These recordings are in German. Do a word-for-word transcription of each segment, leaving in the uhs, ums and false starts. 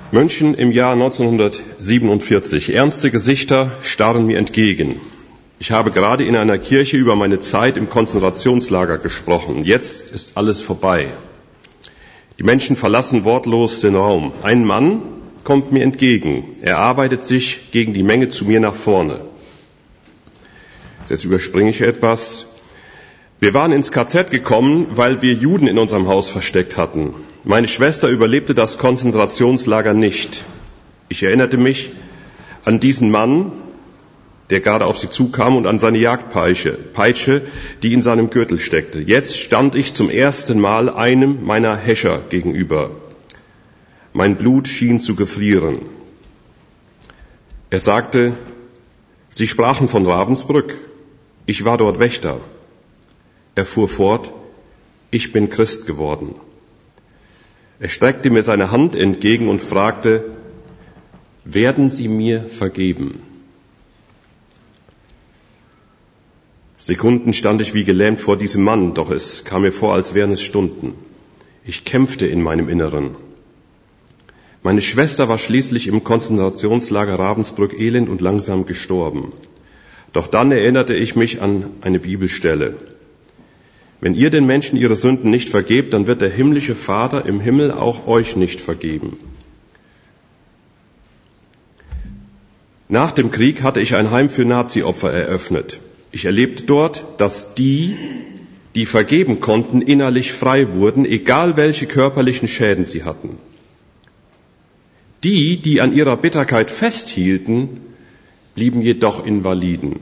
München im Jahr neunzehnhundertsiebenundvierzig. Ernste Gesichter starren mir entgegen. Ich habe gerade in einer Kirche über meine Zeit im Konzentrationslager gesprochen. Jetzt ist alles vorbei. Die Menschen verlassen wortlos den Raum. Ein Mann kommt mir entgegen. Er arbeitet sich gegen die Menge zu mir nach vorne. Jetzt überspringe ich etwas. Wir waren ins K Z gekommen, weil wir Juden in unserem Haus versteckt hatten. Meine Schwester überlebte das Konzentrationslager nicht. Ich erinnerte mich an diesen Mann, der gerade auf sie zukam, und an seine Jagdpeitsche, Peitsche, die in seinem Gürtel steckte. Jetzt stand ich zum ersten Mal einem meiner Häscher gegenüber. Mein Blut schien zu gefrieren. Er sagte, Sie sprachen von Ravensbrück. Ich war dort Wächter. Er fuhr fort, ich bin Christ geworden. Er streckte mir seine Hand entgegen und fragte, werden Sie mir vergeben? Sekunden stand ich wie gelähmt vor diesem Mann, doch es kam mir vor, als wären es Stunden. Ich kämpfte in meinem Inneren. Meine Schwester war schließlich im Konzentrationslager Ravensbrück elend und langsam gestorben. Doch dann erinnerte ich mich an eine Bibelstelle. Wenn ihr den Menschen ihre Sünden nicht vergebt, dann wird der himmlische Vater im Himmel auch euch nicht vergeben. Nach dem Krieg hatte ich ein Heim für Nazi-Opfer eröffnet. Ich erlebte dort, dass die, die vergeben konnten, innerlich frei wurden, egal welche körperlichen Schäden sie hatten. Die, die an ihrer Bitterkeit festhielten, blieben jedoch Invaliden.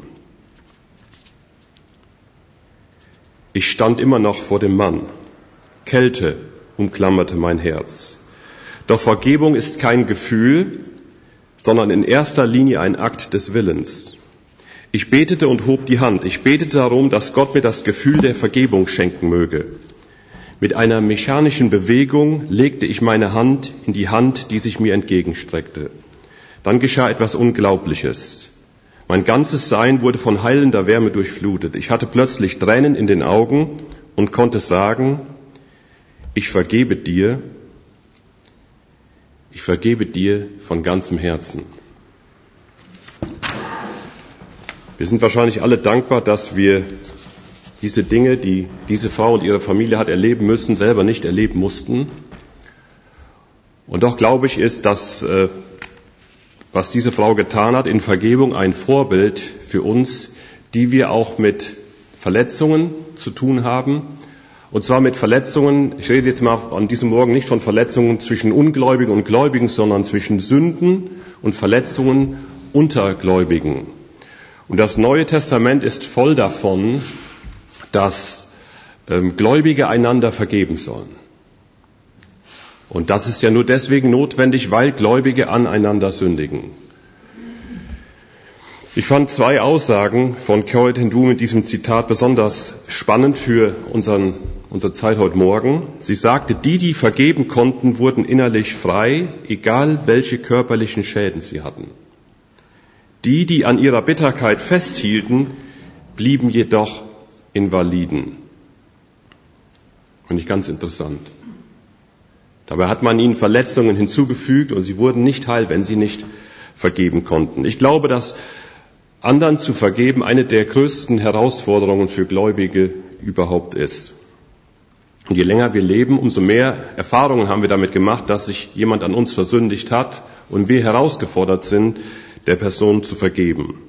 Ich stand immer noch vor dem Mann. Kälte umklammerte mein Herz. Doch Vergebung ist kein Gefühl, sondern in erster Linie ein Akt des Willens. Ich betete und hob die Hand. Ich betete darum, dass Gott mir das Gefühl der Vergebung schenken möge. Mit einer mechanischen Bewegung legte ich meine Hand in die Hand, die sich mir entgegenstreckte. Dann geschah etwas Unglaubliches. Mein ganzes Sein wurde von heilender Wärme durchflutet. Ich hatte plötzlich Tränen in den Augen und konnte sagen, ich vergebe dir, ich vergebe dir von ganzem Herzen. Wir sind wahrscheinlich alle dankbar, dass wir diese Dinge, die diese Frau und ihre Familie hat erleben müssen, selber nicht erleben mussten. Und doch glaube ich, ist das, was diese Frau getan hat, in Vergebung ein Vorbild für uns, die wir auch mit Verletzungen zu tun haben. Und zwar mit Verletzungen, ich rede jetzt mal an diesem Morgen nicht von Verletzungen zwischen Ungläubigen und Gläubigen, sondern zwischen Sünden und Verletzungen unter Gläubigen. Und das Neue Testament ist voll davon, dass ähm, Gläubige einander vergeben sollen. Und das ist ja nur deswegen notwendig, weil Gläubige aneinander sündigen. Ich fand zwei Aussagen von Corrie ten Boom in diesem Zitat besonders spannend für unseren, unsere Zeit heute Morgen. Sie sagte, die, die vergeben konnten, wurden innerlich frei, egal welche körperlichen Schäden sie hatten. Die, die an ihrer Bitterkeit festhielten, blieben jedoch Invaliden. Finde ich ganz interessant. Dabei hat man ihnen Verletzungen hinzugefügt und sie wurden nicht heil, wenn sie nicht vergeben konnten. Ich glaube, dass anderen zu vergeben eine der größten Herausforderungen für Gläubige überhaupt ist. Und je länger wir leben, umso mehr Erfahrungen haben wir damit gemacht, dass sich jemand an uns versündigt hat und wir herausgefordert sind, der Person zu vergeben.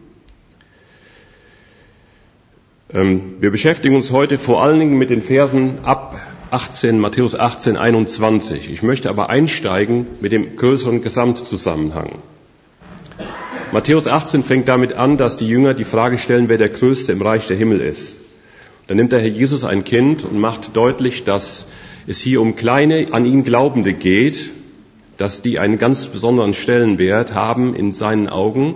Wir beschäftigen uns heute vor allen Dingen mit den Versen ab achtzehn, Matthäus achtzehn, einundzwanzig. Ich möchte aber einsteigen mit dem größeren Gesamtzusammenhang. Matthäus achtzehn fängt damit an, dass die Jünger die Frage stellen, wer der Größte im Reich der Himmel ist. Dann nimmt der Herr Jesus ein Kind und macht deutlich, dass es hier um kleine, an ihn Glaubende geht, dass die einen ganz besonderen Stellenwert haben in seinen Augen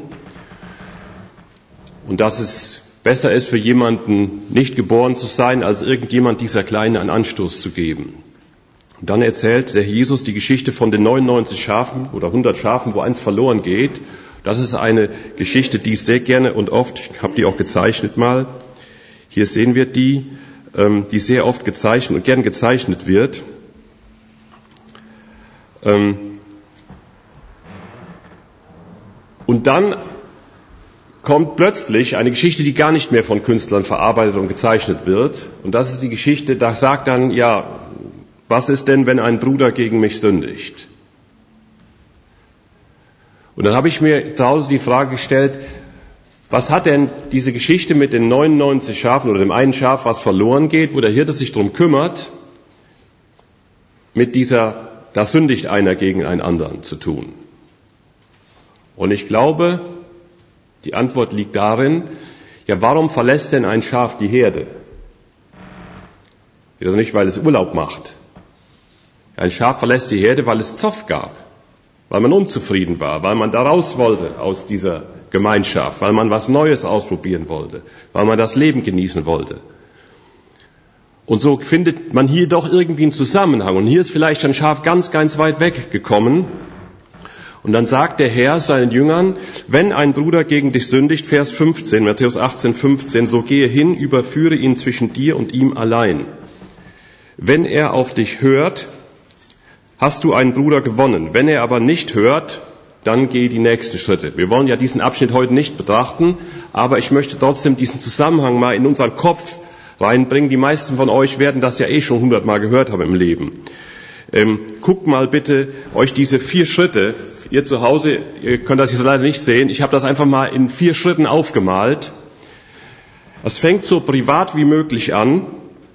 und dass es besser ist für jemanden, nicht geboren zu sein, als irgendjemand dieser Kleinen einen Anstoß zu geben. Und dann erzählt der Jesus die Geschichte von den neunundneunzig Schafen oder hundert Schafen, wo eins verloren geht. Das ist eine Geschichte, die ich sehr gerne und oft, ich habe die auch gezeichnet mal, hier sehen wir die, die sehr oft gezeichnet und gern gezeichnet wird. Und dann kommt plötzlich eine Geschichte, die gar nicht mehr von Künstlern verarbeitet und gezeichnet wird. Und das ist die Geschichte, da sagt dann, ja, was ist denn, wenn ein Bruder gegen mich sündigt? Und dann habe ich mir zu Hause die Frage gestellt, was hat denn diese Geschichte mit den neunundneunzig Schafen oder dem einen Schaf, was verloren geht, wo der Hirte sich drum kümmert, mit dieser, da sündigt einer gegen einen anderen zu tun? Und ich glaube, die Antwort liegt darin, ja, warum verlässt denn ein Schaf die Herde? Also nicht, weil es Urlaub macht. Ein Schaf verlässt die Herde, weil es Zoff gab, weil man unzufrieden war, weil man da raus wollte aus dieser Gemeinschaft, weil man was Neues ausprobieren wollte, weil man das Leben genießen wollte. Und so findet man hier doch irgendwie einen Zusammenhang. Und hier ist vielleicht ein Schaf ganz, ganz weit weggekommen. Und dann sagt der Herr seinen Jüngern, wenn ein Bruder gegen dich sündigt, Vers fünfzehn, Matthäus achtzehn, fünfzehn, so gehe hin, überführe ihn zwischen dir und ihm allein. Wenn er auf dich hört, hast du einen Bruder gewonnen. Wenn er aber nicht hört, dann geh die nächsten Schritte. Wir wollen ja diesen Abschnitt heute nicht betrachten, aber ich möchte trotzdem diesen Zusammenhang mal in unseren Kopf reinbringen. Die meisten von euch werden das ja eh schon hundertmal gehört haben im Leben. Ähm, guckt mal bitte euch diese vier Schritte, ihr zu Hause, ihr könnt das jetzt leider nicht sehen, ich habe das einfach mal in vier Schritten aufgemalt. Es fängt so privat wie möglich an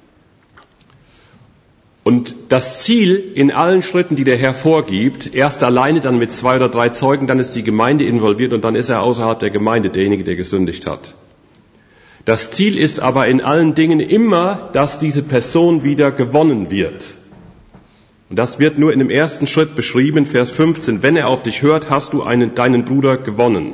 und das Ziel in allen Schritten, die der Herr vorgibt, erst alleine, dann mit zwei oder drei Zeugen, dann ist die Gemeinde involviert und dann ist er außerhalb der Gemeinde derjenige, der gesündigt hat. Das Ziel ist aber in allen Dingen immer, dass diese Person wieder gewonnen wird. Und das wird nur in dem ersten Schritt beschrieben, Vers fünfzehn. Wenn er auf dich hört, hast du einen, deinen Bruder gewonnen.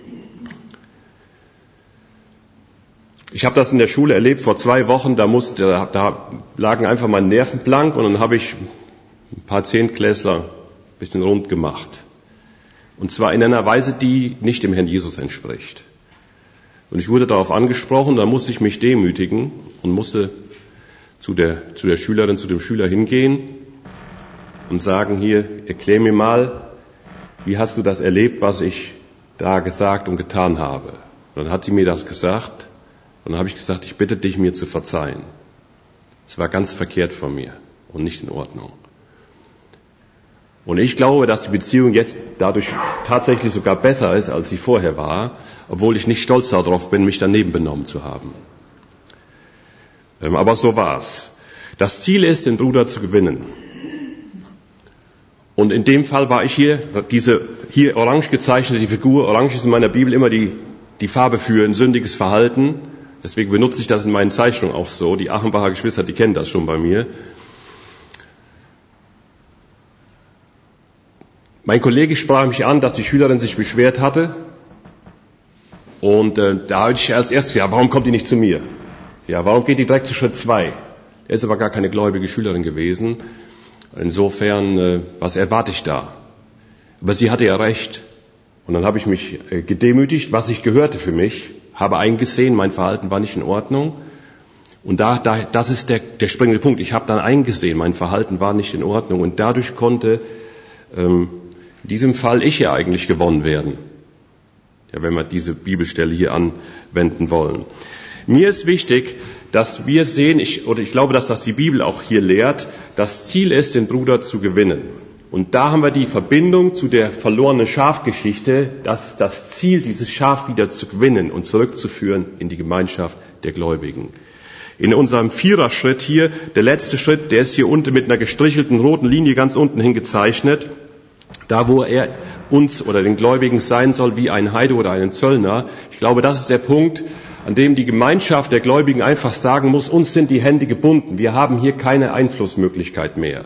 Ich habe das in der Schule erlebt vor zwei Wochen. Da, musste, da lagen einfach meine Nerven blank und dann habe ich ein paar Zehntklässler ein bisschen rund gemacht. Und zwar in einer Weise, die nicht dem Herrn Jesus entspricht. Und ich wurde darauf angesprochen, da musste ich mich demütigen und musste zu der, zu der Schülerin, zu dem Schüler hingehen und sagen, hier, erklär mir mal, wie hast du das erlebt, was ich da gesagt und getan habe? Und dann hat sie mir das gesagt und dann habe ich gesagt, ich bitte dich, mir zu verzeihen. Es war ganz verkehrt von mir und nicht in Ordnung. Und ich glaube, dass die Beziehung jetzt dadurch tatsächlich sogar besser ist, als sie vorher war, obwohl ich nicht stolz darauf bin, mich daneben benommen zu haben. Aber so war's. Das Ziel ist, den Bruder zu gewinnen. Und in dem Fall war ich hier, diese hier orange gezeichnete Figur, orange ist in meiner Bibel immer die, die Farbe für ein sündiges Verhalten. Deswegen benutze ich das in meinen Zeichnungen auch so. Die Achenbacher Geschwister, die kennen das schon bei mir. Mein Kollege sprach mich an, dass die Schülerin sich beschwert hatte. Und äh, da habe ich als erstes, ja, warum kommt die nicht zu mir? Ja, warum geht die direkt zu Schritt zwei? Er ist aber gar keine gläubige Schülerin gewesen. Insofern, äh, was erwarte ich da? Aber sie hatte ja recht. Und dann habe ich mich äh, gedemütigt, was ich gehörte für mich, habe eingesehen, mein Verhalten war nicht in Ordnung. Und da, da, das ist der, der springende Punkt. Ich habe dann eingesehen, mein Verhalten war nicht in Ordnung. Und dadurch konnte ähm, in diesem Fall ich ja eigentlich gewonnen werden. Ja, wenn wir diese Bibelstelle hier anwenden wollen. Mir ist wichtig, dass wir sehen, ich, oder ich glaube, dass das die Bibel auch hier lehrt, das Ziel ist, den Bruder zu gewinnen. Und da haben wir die Verbindung zu der verlorenen Schafgeschichte, dass das Ziel, dieses Schaf wieder zu gewinnen und zurückzuführen in die Gemeinschaft der Gläubigen. In unserem Viererschritt hier, der letzte Schritt, der ist hier unten mit einer gestrichelten roten Linie ganz unten hingezeichnet. Da, wo er uns oder den Gläubigen sein soll wie ein Heide oder einen Zöllner. Ich glaube, das ist der Punkt, an dem die Gemeinschaft der Gläubigen einfach sagen muss, uns sind die Hände gebunden. Wir haben hier keine Einflussmöglichkeit mehr.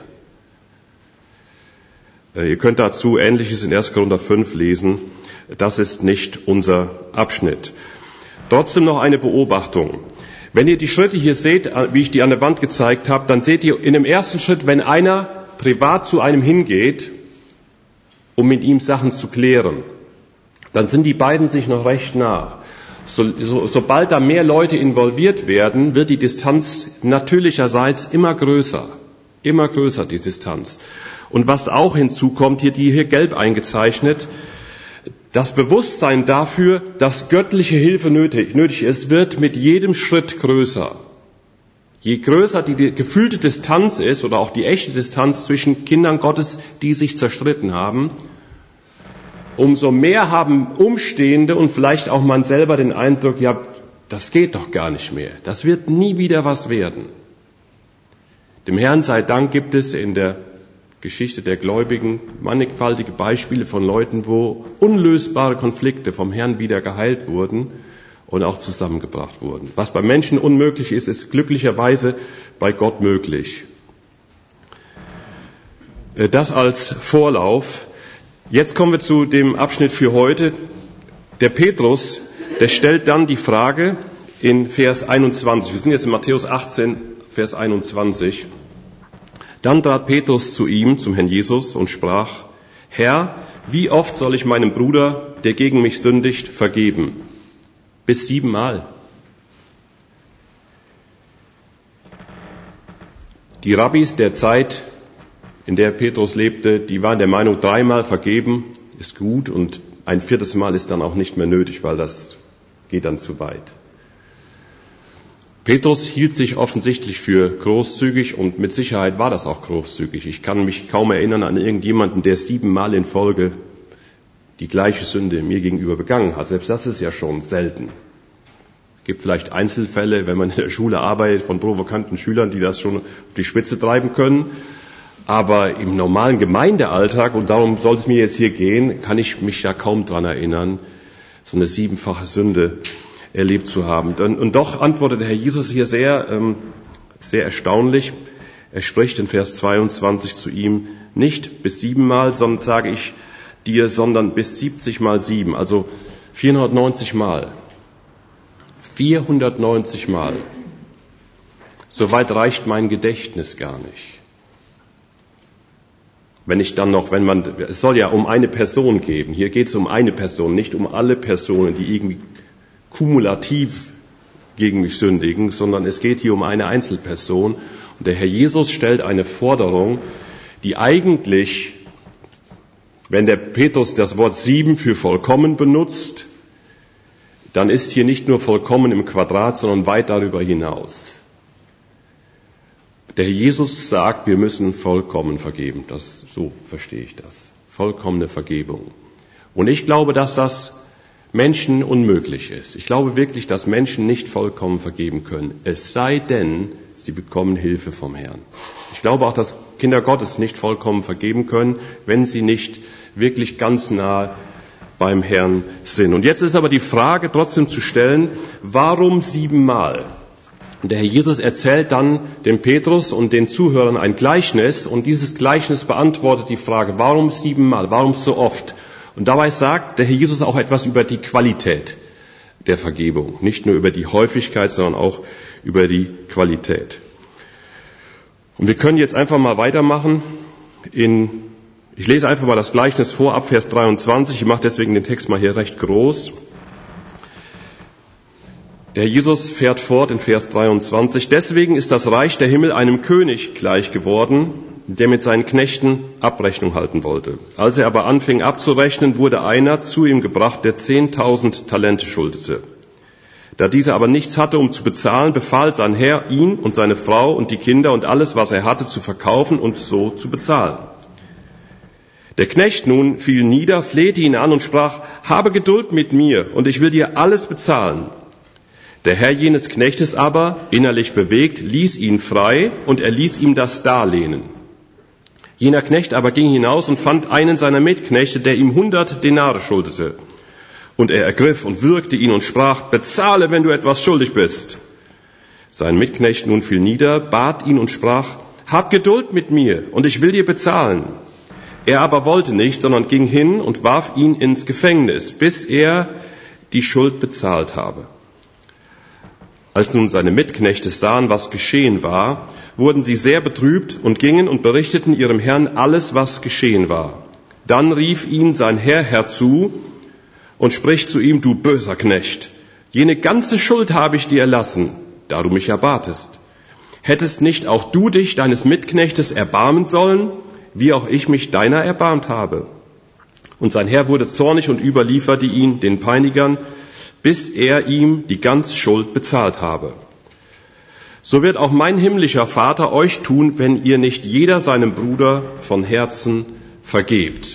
Ihr könnt dazu Ähnliches in erster Korinther fünf lesen. Das ist nicht unser Abschnitt. Trotzdem noch eine Beobachtung. Wenn ihr die Schritte hier seht, wie ich die an der Wand gezeigt habe, dann seht ihr in dem ersten Schritt, wenn einer privat zu einem hingeht, um mit ihm Sachen zu klären, dann sind die beiden sich noch recht nah. So, so, sobald da mehr Leute involviert werden, wird die Distanz natürlicherseits immer größer. Immer größer, die Distanz. Und was auch hinzukommt, hier die hier gelb eingezeichnet, Das Bewusstsein dafür, dass göttliche Hilfe nötig, nötig ist, wird mit jedem Schritt größer. Je größer die gefühlte Distanz ist oder auch die echte Distanz zwischen Kindern Gottes, die sich zerstritten haben, umso mehr haben Umstehende und vielleicht auch man selber den Eindruck, ja, das geht doch gar nicht mehr. Das wird nie wieder was werden. Dem Herrn sei Dank gibt es in der Geschichte der Gläubigen mannigfaltige Beispiele von Leuten, wo unlösbare Konflikte vom Herrn wieder geheilt wurden und auch zusammengebracht wurden. Was bei Menschen unmöglich ist, ist glücklicherweise bei Gott möglich. Das als Vorlauf. Jetzt kommen wir zu dem Abschnitt für heute. Der Petrus, der stellt dann die Frage in Vers einundzwanzig. Wir sind jetzt in Matthäus achtzehn, Vers einundzwanzig. Dann trat Petrus zu ihm, zum Herrn Jesus, und sprach: Herr, wie oft soll ich meinem Bruder, der gegen mich sündigt, vergeben? Bis siebenmal. Die Rabbis der Zeit, in der Petrus lebte, die waren der Meinung, dreimal vergeben ist gut und ein viertes Mal ist dann auch nicht mehr nötig, weil das geht dann zu weit. Petrus hielt sich offensichtlich für großzügig und mit Sicherheit war das auch großzügig. Ich kann mich kaum erinnern an irgendjemanden, der siebenmal in Folge die gleiche Sünde mir gegenüber begangen hat. Selbst das ist ja schon selten. Es gibt vielleicht Einzelfälle, wenn man in der Schule arbeitet, von provokanten Schülern, die das schon auf die Spitze treiben können. Aber im normalen Gemeindealltag, und darum soll es mir jetzt hier gehen, kann ich mich ja kaum dran erinnern, so eine siebenfache Sünde erlebt zu haben. Und doch antwortet der Herr Jesus hier sehr, ähm, sehr erstaunlich. Er spricht in Vers zweiundzwanzig zu ihm: Nicht bis siebenmal, sondern sage ich dir, sondern bis siebzig mal sieben, also vierhundertneunzig Mal. vierhundertneunzig Mal. Soweit reicht mein Gedächtnis gar nicht. Wenn ich dann noch, wenn man, es soll ja um eine Person gehen. Hier geht es um eine Person, nicht um alle Personen, die irgendwie kumulativ gegen mich sündigen, sondern es geht hier um eine Einzelperson. Und der Herr Jesus stellt eine Forderung, die eigentlich, wenn der Petrus das Wort sieben für vollkommen benutzt, dann ist hier nicht nur vollkommen im Quadrat, sondern weit darüber hinaus. Der Herr Jesus sagt, wir müssen vollkommen vergeben. Das, so verstehe ich das. Vollkommene Vergebung. Und ich glaube, dass das Menschen unmöglich ist. Ich glaube wirklich, dass Menschen nicht vollkommen vergeben können. Es sei denn, sie bekommen Hilfe vom Herrn. Ich glaube auch, dass Kinder Gottes nicht vollkommen vergeben können, wenn sie nicht wirklich ganz nah beim Herrn sind. Und jetzt ist aber die Frage trotzdem zu stellen, warum siebenmal? Und der Herr Jesus erzählt dann dem Petrus und den Zuhörern ein Gleichnis und dieses Gleichnis beantwortet die Frage, warum siebenmal, warum so oft? Und dabei sagt der Herr Jesus auch etwas über die Qualität der Vergebung. Nicht nur über die Häufigkeit, sondern auch über die Qualität. Und wir können jetzt einfach mal weitermachen. In, ich lese einfach mal das Gleichnis vor, ab Vers dreiundzwanzig. Ich mache deswegen den Text mal hier recht groß. Der Jesus fährt fort in Vers dreiundzwanzig. Deswegen ist das Reich der Himmel einem König gleich geworden, der mit seinen Knechten Abrechnung halten wollte. Als er aber anfing abzurechnen, wurde einer zu ihm gebracht, der zehntausend Talente schuldete. Da dieser aber nichts hatte, um zu bezahlen, befahl sein Herr, ihn und seine Frau und die Kinder und alles, was er hatte, zu verkaufen und so zu bezahlen. Der Knecht nun fiel nieder, flehte ihn an und sprach: Habe Geduld mit mir, und ich will dir alles bezahlen. Der Herr jenes Knechtes aber, innerlich bewegt, ließ ihn frei und er ließ ihm das Darlehen. Jener Knecht aber ging hinaus und fand einen seiner Mitknechte, der ihm hundert Denare schuldete. Und er ergriff und würgte ihn und sprach: Bezahle, wenn du etwas schuldig bist. Sein Mitknecht nun fiel nieder, bat ihn und sprach: Hab Geduld mit mir, und ich will dir bezahlen. Er aber wollte nicht, sondern ging hin und warf ihn ins Gefängnis, bis er die Schuld bezahlt habe. Als nun seine Mitknechte sahen, was geschehen war, wurden sie sehr betrübt und gingen und berichteten ihrem Herrn alles, was geschehen war. Dann rief ihn sein Herr herzu und spricht zu ihm: Du böser Knecht, jene ganze Schuld habe ich dir erlassen, da du mich erbatest. Hättest nicht auch du dich deines Mitknechtes erbarmen sollen, wie auch ich mich deiner erbarmt habe? Und sein Herr wurde zornig und überlieferte ihn den Peinigern, bis er ihm die ganze Schuld bezahlt habe. So wird auch mein himmlischer Vater euch tun, wenn ihr nicht jeder seinem Bruder von Herzen vergebt.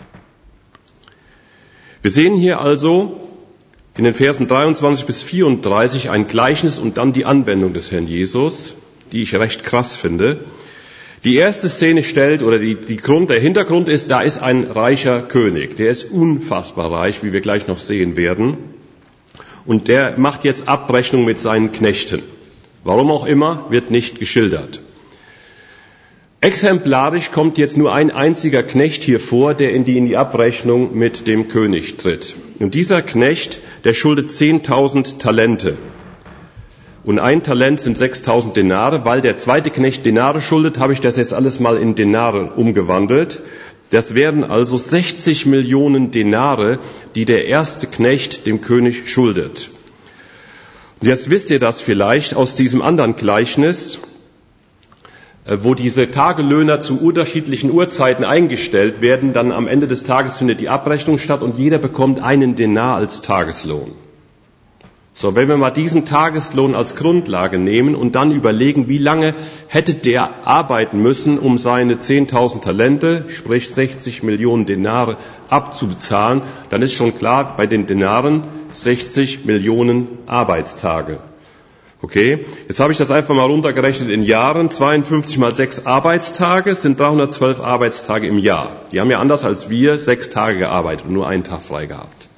Wir sehen hier also in den Versen dreiundzwanzig bis vierunddreißig ein Gleichnis und dann die Anwendung des Herrn Jesus, die ich recht krass finde. Die erste Szene stellt, oder die, die Grund, der Hintergrund ist, da ist ein reicher König, der ist unfassbar reich, wie wir gleich noch sehen werden. Und der macht jetzt Abrechnung mit seinen Knechten. Warum auch immer, wird nicht geschildert. Exemplarisch kommt jetzt nur ein einziger Knecht hier vor, der in die, in die Abrechnung mit dem König tritt. Und dieser Knecht, der schuldet zehntausend Talente. Und ein Talent sind sechstausend Denare. Weil der zweite Knecht Denare schuldet, habe ich das jetzt alles mal in Denare umgewandelt. Das wären also sechzig Millionen Denare, die der erste Knecht dem König schuldet. Und jetzt wisst ihr das vielleicht aus diesem anderen Gleichnis, wo diese Tagelöhner zu unterschiedlichen Uhrzeiten eingestellt werden. Dann am Ende des Tages findet die Abrechnung statt und jeder bekommt einen Denar als Tageslohn. So, wenn wir mal diesen Tageslohn als Grundlage nehmen und dann überlegen, wie lange hätte der arbeiten müssen, um seine zehntausend Talente, sprich sechzig Millionen Denare, abzubezahlen, dann ist schon klar, bei den Denaren sechzig Millionen Arbeitstage. Okay, jetzt habe ich das einfach mal runtergerechnet in Jahren. zweiundfünfzig mal sechs Arbeitstage sind dreihundertzwölf Arbeitstage im Jahr. Die haben ja anders als wir sechs Tage gearbeitet und nur einen Tag frei gehabt.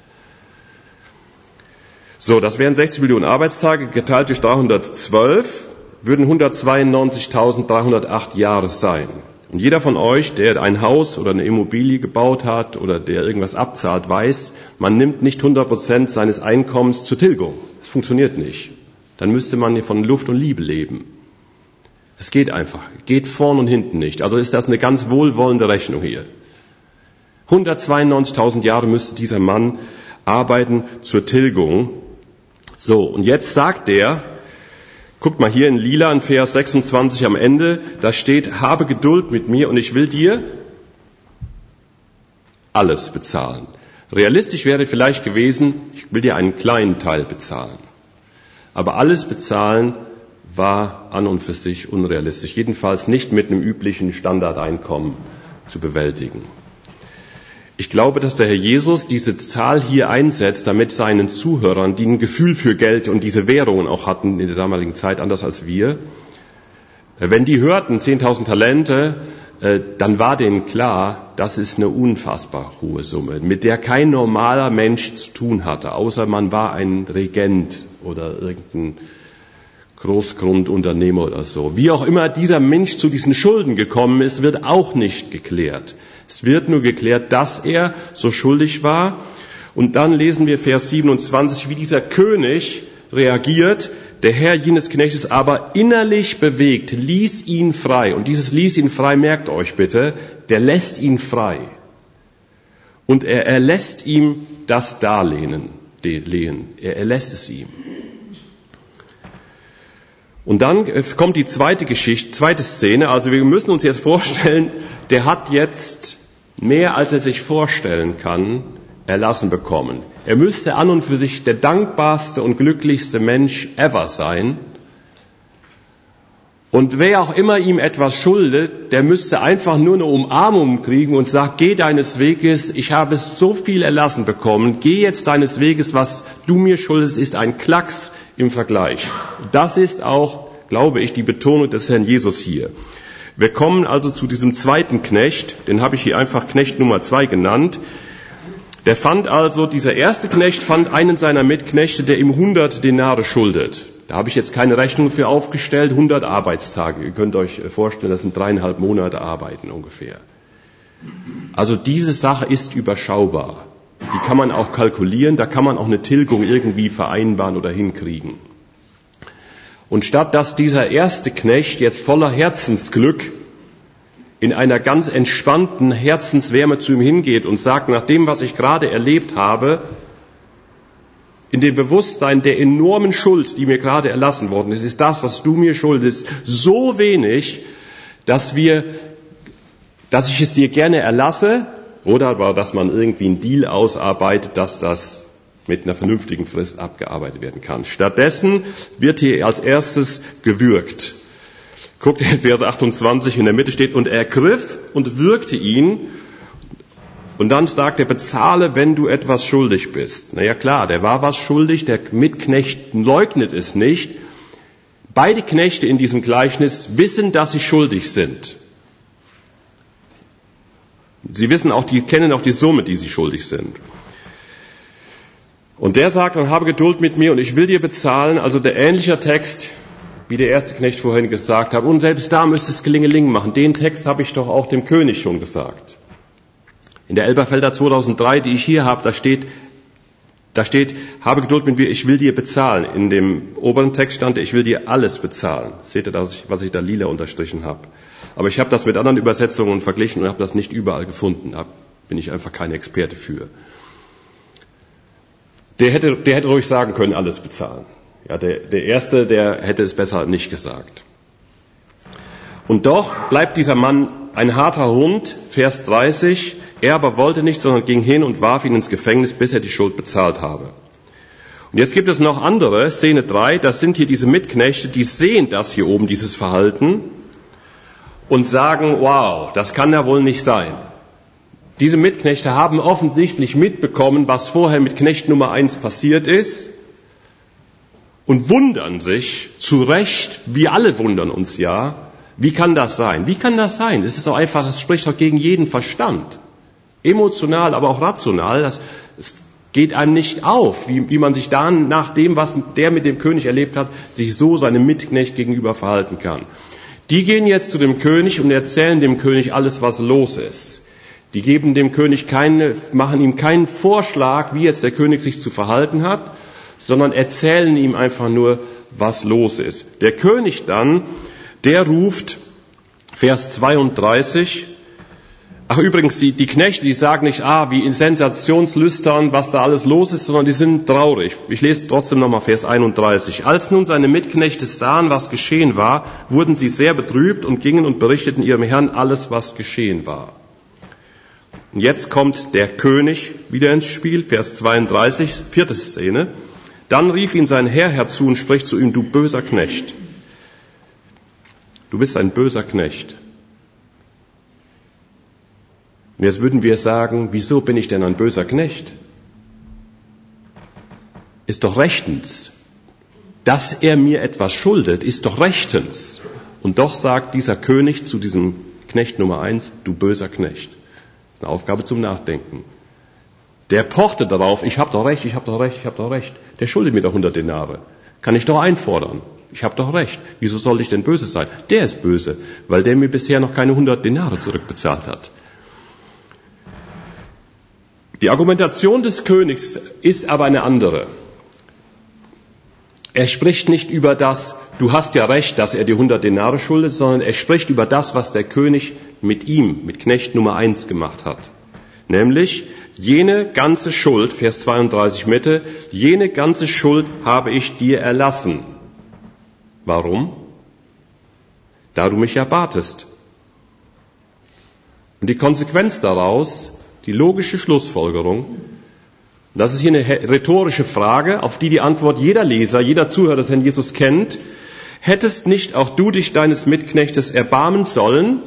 So, das wären sechzig Millionen Arbeitstage, geteilt durch dreihundertzwölf, würden hundertzweiundneunzigtausenddreihundertacht Jahre sein. Und jeder von euch, der ein Haus oder eine Immobilie gebaut hat oder der irgendwas abzahlt, weiß, man nimmt nicht hundert Prozent seines Einkommens zur Tilgung. Das funktioniert nicht. Dann müsste man von Luft und Liebe leben. Es geht einfach, geht vorn und hinten nicht. Also ist das eine ganz wohlwollende Rechnung hier. hundertzweiundneunzigtausend Jahre müsste dieser Mann arbeiten zur Tilgung. So, und jetzt sagt er, guckt mal hier in lila, in Vers sechsundzwanzig am Ende, da steht, habe Geduld mit mir und ich will dir alles bezahlen. Realistisch wäre vielleicht gewesen, ich will dir einen kleinen Teil bezahlen. Aber alles bezahlen war an und für sich unrealistisch, jedenfalls nicht mit einem üblichen Standardeinkommen zu bewältigen. Ich glaube, dass der Herr Jesus diese Zahl hier einsetzt, damit seinen Zuhörern, die ein Gefühl für Geld und diese Währungen auch hatten in der damaligen Zeit, anders als wir, wenn die hörten zehntausend Talente, dann war denen klar, das ist eine unfassbar hohe Summe, mit der kein normaler Mensch zu tun hatte, außer man war ein Regent oder irgendein Großgrundunternehmer oder so. Wie auch immer dieser Mensch zu diesen Schulden gekommen ist, wird auch nicht geklärt. Es wird nur geklärt, dass er so schuldig war. Und dann lesen wir Vers siebenundzwanzig, wie dieser König reagiert. Der Herr jenes Knechtes aber innerlich bewegt, ließ ihn frei. Und dieses ließ ihn frei, merkt euch bitte, der lässt ihn frei. Und er erlässt ihm das Darlehen, Lehen. Er erlässt es ihm. Und dann kommt die zweite Geschichte, zweite Szene. Also wir müssen uns jetzt vorstellen, der hat jetzt mehr, als er sich vorstellen kann, erlassen bekommen. Er müsste an und für sich der dankbarste und glücklichste Mensch ever sein. Und wer auch immer ihm etwas schuldet, der müsste einfach nur eine Umarmung kriegen und sagt, geh deines Weges, ich habe so viel erlassen bekommen, geh jetzt deines Weges, was du mir schuldest, ist ein Klacks im Vergleich. Das ist auch, glaube ich, die Betonung des Herrn Jesus hier. Wir kommen also zu diesem zweiten Knecht, den habe ich hier einfach Knecht Nummer zwei genannt. Der fand also, dieser erste Knecht fand einen seiner Mitknechte, der ihm hundert Denare schuldet. Da habe ich jetzt keine Rechnung für aufgestellt, hundert Arbeitstage. Ihr könnt euch vorstellen, das sind dreieinhalb Monate Arbeiten ungefähr. Also diese Sache ist überschaubar. Die kann man auch kalkulieren, da kann man auch eine Tilgung irgendwie vereinbaren oder hinkriegen. Und statt dass dieser erste Knecht jetzt voller Herzensglück in einer ganz entspannten Herzenswärme zu ihm hingeht und sagt, nach dem, was ich gerade erlebt habe, in dem Bewusstsein der enormen Schuld, die mir gerade erlassen worden ist, ist das, was du mir schuldest, so wenig, dass wir, dass ich es dir gerne erlasse, Oder aber, dass man irgendwie einen Deal ausarbeitet, dass das mit einer vernünftigen Frist abgearbeitet werden kann. Stattdessen wird hier als erstes gewürgt. Guckt in Vers achtundzwanzig, in der Mitte steht, und er ergriff und würgte ihn. Und dann sagt er, bezahle, wenn du etwas schuldig bist. Na ja, klar, der war was schuldig, der Mitknecht leugnet es nicht. Beide Knechte in diesem Gleichnis wissen, dass sie schuldig sind. Sie wissen auch, die kennen auch die Summe, die sie schuldig sind. Und der sagt dann, habe Geduld mit mir und ich will dir bezahlen. Also der ähnliche Text, wie der erste Knecht vorhin gesagt hat. Und selbst da müsste es Gelingeling machen. Den Text habe ich doch auch dem König schon gesagt. In der Elberfelder zweitausenddrei, die ich hier habe, da steht, da steht, habe Geduld mit mir, ich will dir bezahlen. In dem oberen Text stand, ich will dir alles bezahlen. Seht ihr, das, was ich da lila unterstrichen habe? Aber ich habe das mit anderen Übersetzungen verglichen und habe das nicht überall gefunden. Da bin ich einfach kein Experte für. Der hätte, der hätte ruhig sagen können, alles bezahlen. Ja, der, der Erste, der hätte es besser nicht gesagt. Und doch bleibt dieser Mann ein harter Hund, Vers dreißig. Er aber wollte nicht, sondern ging hin und warf ihn ins Gefängnis, bis er die Schuld bezahlt habe. Und jetzt gibt es noch andere, Szene drei, das sind hier diese Mitknechte, die sehen das hier oben, dieses Verhalten, und sagen, wow, das kann ja wohl nicht sein. Diese Mitknechte haben offensichtlich mitbekommen, was vorher mit Knecht Nummer eins passiert ist und wundern sich zu Recht, wir alle wundern uns ja, wie kann das sein? Wie kann das sein? Es ist doch einfach, das spricht doch gegen jeden Verstand. Emotional, aber auch rational. Das, es geht einem nicht auf, wie, wie man sich dann nach dem, was der mit dem König erlebt hat, sich so seinem Mitknecht gegenüber verhalten kann. Die gehen jetzt zu dem König und erzählen dem König alles, was los ist. Die geben dem König keine, machen ihm keinen Vorschlag, wie jetzt der König sich zu verhalten hat, sondern erzählen ihm einfach nur, was los ist. Der König dann, der ruft, Vers zweiunddreißig, ach übrigens, die, die Knechte, die sagen nicht, ah, wie in Sensationslüstern, was da alles los ist, sondern die sind traurig. Ich lese trotzdem nochmal Vers einunddreißig. Als nun seine Mitknechte sahen, was geschehen war, wurden sie sehr betrübt und gingen und berichteten ihrem Herrn alles, was geschehen war. Und jetzt kommt der König wieder ins Spiel, Vers zweiunddreißig, vierte Szene. Dann rief ihn sein Herr herzu und spricht zu ihm, du böser Knecht. Du bist ein böser Knecht. Und jetzt würden wir sagen, wieso bin ich denn ein böser Knecht? Ist doch rechtens. Dass er mir etwas schuldet, ist doch rechtens. Und doch sagt dieser König zu diesem Knecht Nummer eins, du böser Knecht. Eine Aufgabe zum Nachdenken. Der pochte darauf, ich habe doch recht, ich habe doch recht, ich habe doch recht. Der schuldet mir doch hundert Denare. Kann ich doch einfordern. Ich habe doch recht. Wieso soll ich denn böse sein? Der ist böse, weil der mir bisher noch keine hundert Denare zurückbezahlt hat. Die Argumentation des Königs ist aber eine andere. Er spricht nicht über das, du hast ja recht, dass er dir hundert Denare schuldet, sondern er spricht über das, was der König mit ihm, mit Knecht Nummer eins gemacht hat. Nämlich, jene ganze Schuld, Vers zweiunddreißig Mitte, jene ganze Schuld habe ich dir erlassen. Warum? Da du mich erbatest. Und die Konsequenz daraus, die logische Schlussfolgerung, das ist hier eine rhetorische Frage, auf die die Antwort jeder Leser, jeder Zuhörer des Herrn Jesus kennt. Hättest nicht auch du dich deines Mitknechtes erbarmen sollen?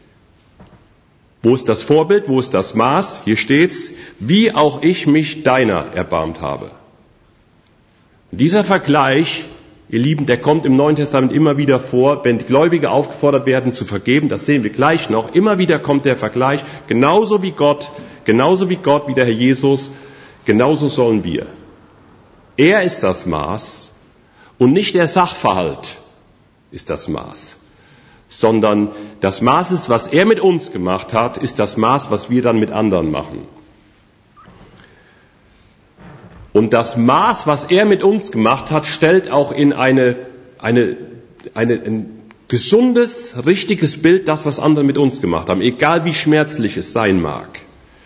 Wo ist das Vorbild? Wo ist das Maß? Hier steht's, wie auch ich mich deiner erbarmt habe. Dieser Vergleich, ihr Lieben, der kommt im Neuen Testament immer wieder vor, wenn die Gläubige aufgefordert werden zu vergeben, das sehen wir gleich noch, immer wieder kommt der Vergleich, genauso wie Gott, genauso wie Gott, wie der Herr Jesus, genauso sollen wir. Er ist das Maß und nicht der Sachverhalt ist das Maß, sondern das Maß ist, was er mit uns gemacht hat, ist das Maß, was wir dann mit anderen machen. Und das Maß, was er mit uns gemacht hat, stellt auch in eine, eine, eine, ein gesundes, richtiges Bild das, was andere mit uns gemacht haben, egal wie schmerzlich es sein mag.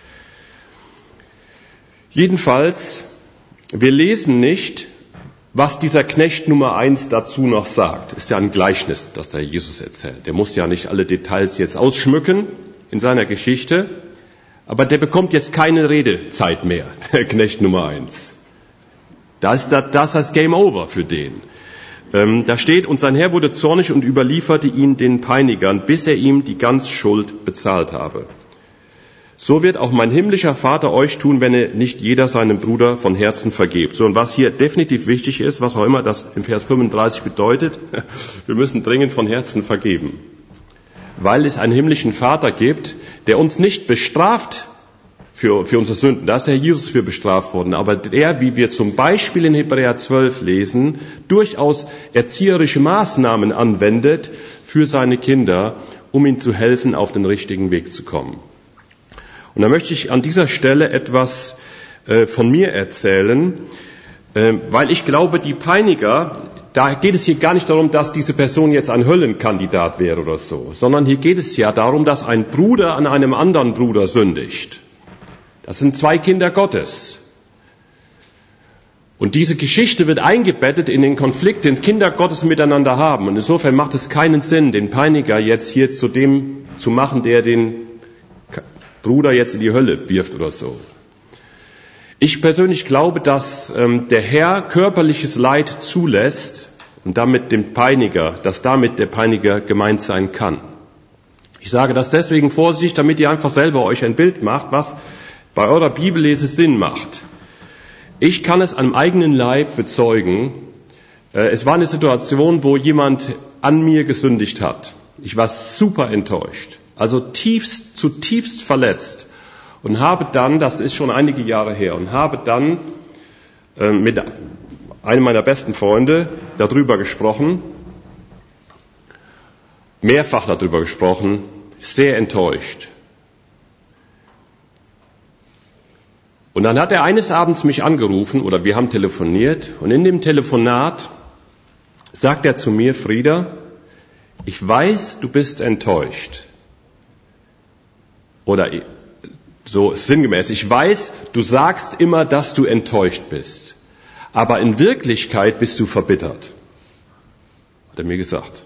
Jedenfalls, wir lesen nicht, was dieser Knecht Nummer eins dazu noch sagt. Ist ja ein Gleichnis, das der Jesus erzählt. Der muss ja nicht alle Details jetzt ausschmücken in seiner Geschichte. Aber der bekommt jetzt keine Redezeit mehr, der Knecht Nummer eins. Da ist das, das ist Game Over für den. Ähm, da steht, und sein Herr wurde zornig und überlieferte ihn den Peinigern, bis er ihm die ganze Schuld bezahlt habe. So wird auch mein himmlischer Vater euch tun, wenn er nicht jeder seinem Bruder von Herzen vergebt. So, und was hier definitiv wichtig ist, was auch immer das im Vers fünfunddreißig bedeutet, wir müssen dringend von Herzen vergeben. Weil es einen himmlischen Vater gibt, der uns nicht bestraft für, für unsere Sünden. Da ist der Herr Jesus für bestraft worden. Aber der, wie wir zum Beispiel in Hebräer zwölf lesen, durchaus erzieherische Maßnahmen anwendet für seine Kinder, um ihnen zu helfen, auf den richtigen Weg zu kommen. Und da möchte ich an dieser Stelle etwas äh, von mir erzählen, äh, weil ich glaube, die Peiniger, da geht es hier gar nicht darum, dass diese Person jetzt ein Höllenkandidat wäre oder so, sondern hier geht es ja darum, dass ein Bruder an einem anderen Bruder sündigt. Das sind zwei Kinder Gottes. Und diese Geschichte wird eingebettet in den Konflikt, den Kinder Gottes miteinander haben. Und insofern macht es keinen Sinn, den Peiniger jetzt hier zu dem zu machen, der den Bruder jetzt in die Hölle wirft oder so. Ich persönlich glaube, dass ähm, der Herr körperliches Leid zulässt und damit dem Peiniger, dass damit der Peiniger gemeint sein kann. Ich sage das deswegen vorsichtig, damit ihr einfach selber euch ein Bild macht, was bei eurer Bibellese Sinn macht. Ich kann es am eigenen Leib bezeugen. Äh, es war eine Situation, wo jemand an mir gesündigt hat. Ich war super enttäuscht. Also tiefst, zutiefst verletzt und habe dann, das ist schon einige Jahre her, und habe dann äh, mit einem meiner besten Freunde darüber gesprochen, mehrfach darüber gesprochen, sehr enttäuscht. Und dann hat er eines Abends mich angerufen oder wir haben telefoniert und in dem Telefonat sagt er zu mir, Frieder, ich weiß, du bist enttäuscht. Oder so sinngemäß, ich weiß, du sagst immer, dass du enttäuscht bist, aber in Wirklichkeit bist du verbittert, hat er mir gesagt.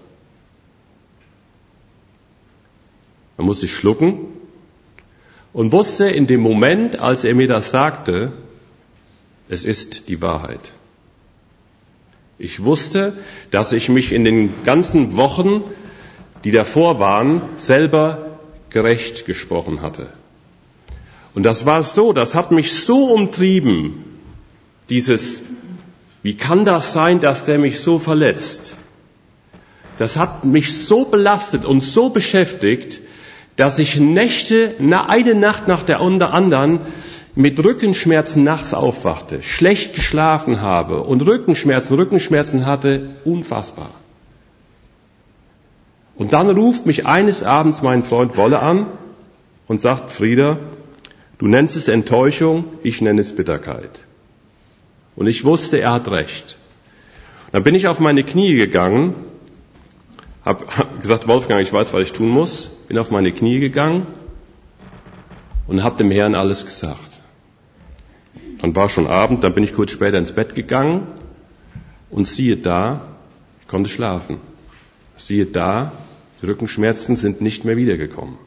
Man musste schlucken und wusste in dem Moment, als er mir das sagte, es ist die Wahrheit. Ich wusste, dass ich mich in den ganzen Wochen, die davor waren, selber gerecht gesprochen hatte. Und das war so, das hat mich so umtrieben, dieses, wie kann das sein, dass der mich so verletzt? Das hat mich so belastet und so beschäftigt, dass ich Nächte, eine Nacht nach der anderen, mit Rückenschmerzen nachts aufwachte, schlecht geschlafen habe und Rückenschmerzen, Rückenschmerzen hatte, unfassbar. Und dann ruft mich eines Abends mein Freund Wolle an und sagt, Frieder, du nennst es Enttäuschung, ich nenne es Bitterkeit. Und ich wusste, er hat recht. Dann bin ich auf meine Knie gegangen, habe hab gesagt, Wolfgang, ich weiß, was ich tun muss, bin auf meine Knie gegangen und habe dem Herrn alles gesagt. Dann war schon Abend, dann bin ich kurz später ins Bett gegangen und siehe da, ich konnte schlafen. Siehe da, die Rückenschmerzen sind nicht mehr wiedergekommen.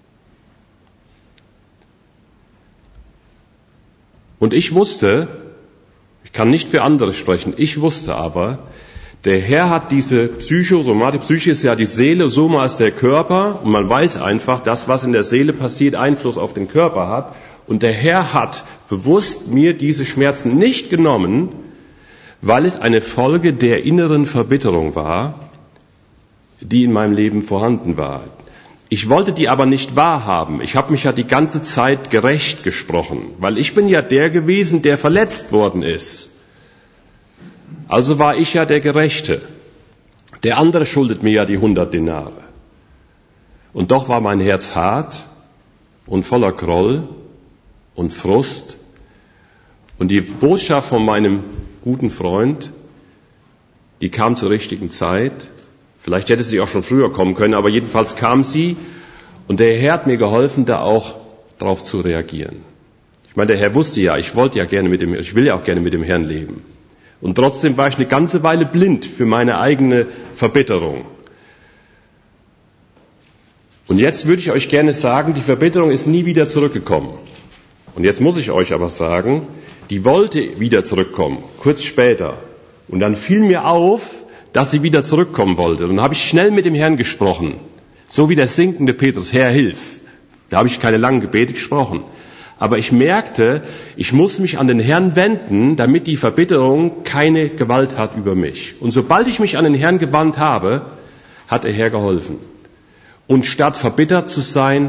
Und ich wusste, ich kann nicht für andere sprechen, ich wusste aber, der Herr hat diese Psychosomatik, Psyche ist ja die Seele, Soma ist der Körper, und man weiß einfach, das, was in der Seele passiert, Einfluss auf den Körper hat. Und der Herr hat bewusst mir diese Schmerzen nicht genommen, weil es eine Folge der inneren Verbitterung war, die in meinem Leben vorhanden war. Ich wollte die aber nicht wahrhaben. Ich habe mich ja die ganze Zeit gerecht gesprochen, weil ich bin ja der gewesen, der verletzt worden ist. Also war ich ja der Gerechte. Der andere schuldet mir ja die hundert Denare. Und doch war mein Herz hart und voller Groll und Frust. Und die Botschaft von meinem guten Freund, die kam zur richtigen Zeit. Vielleicht hätte sie auch schon früher kommen können, aber jedenfalls kam sie und der Herr hat mir geholfen, da auch drauf zu reagieren. Ich meine, der Herr wusste ja, ich wollte ja gerne mit dem, ich will ja auch gerne mit dem Herrn leben. Und trotzdem war ich eine ganze Weile blind für meine eigene Verbitterung. Und jetzt würde ich euch gerne sagen, die Verbitterung ist nie wieder zurückgekommen. Und jetzt muss ich euch aber sagen, die wollte wieder zurückkommen, kurz später. Und dann fiel mir auf, dass sie wieder zurückkommen wollte. Und dann habe ich schnell mit dem Herrn gesprochen. So wie der sinkende Petrus, Herr, hilf. Da habe ich keine langen Gebete gesprochen. Aber ich merkte, ich muss mich an den Herrn wenden, damit die Verbitterung keine Gewalt hat über mich. Und sobald ich mich an den Herrn gewandt habe, hat der Herr geholfen. Und statt verbittert zu sein,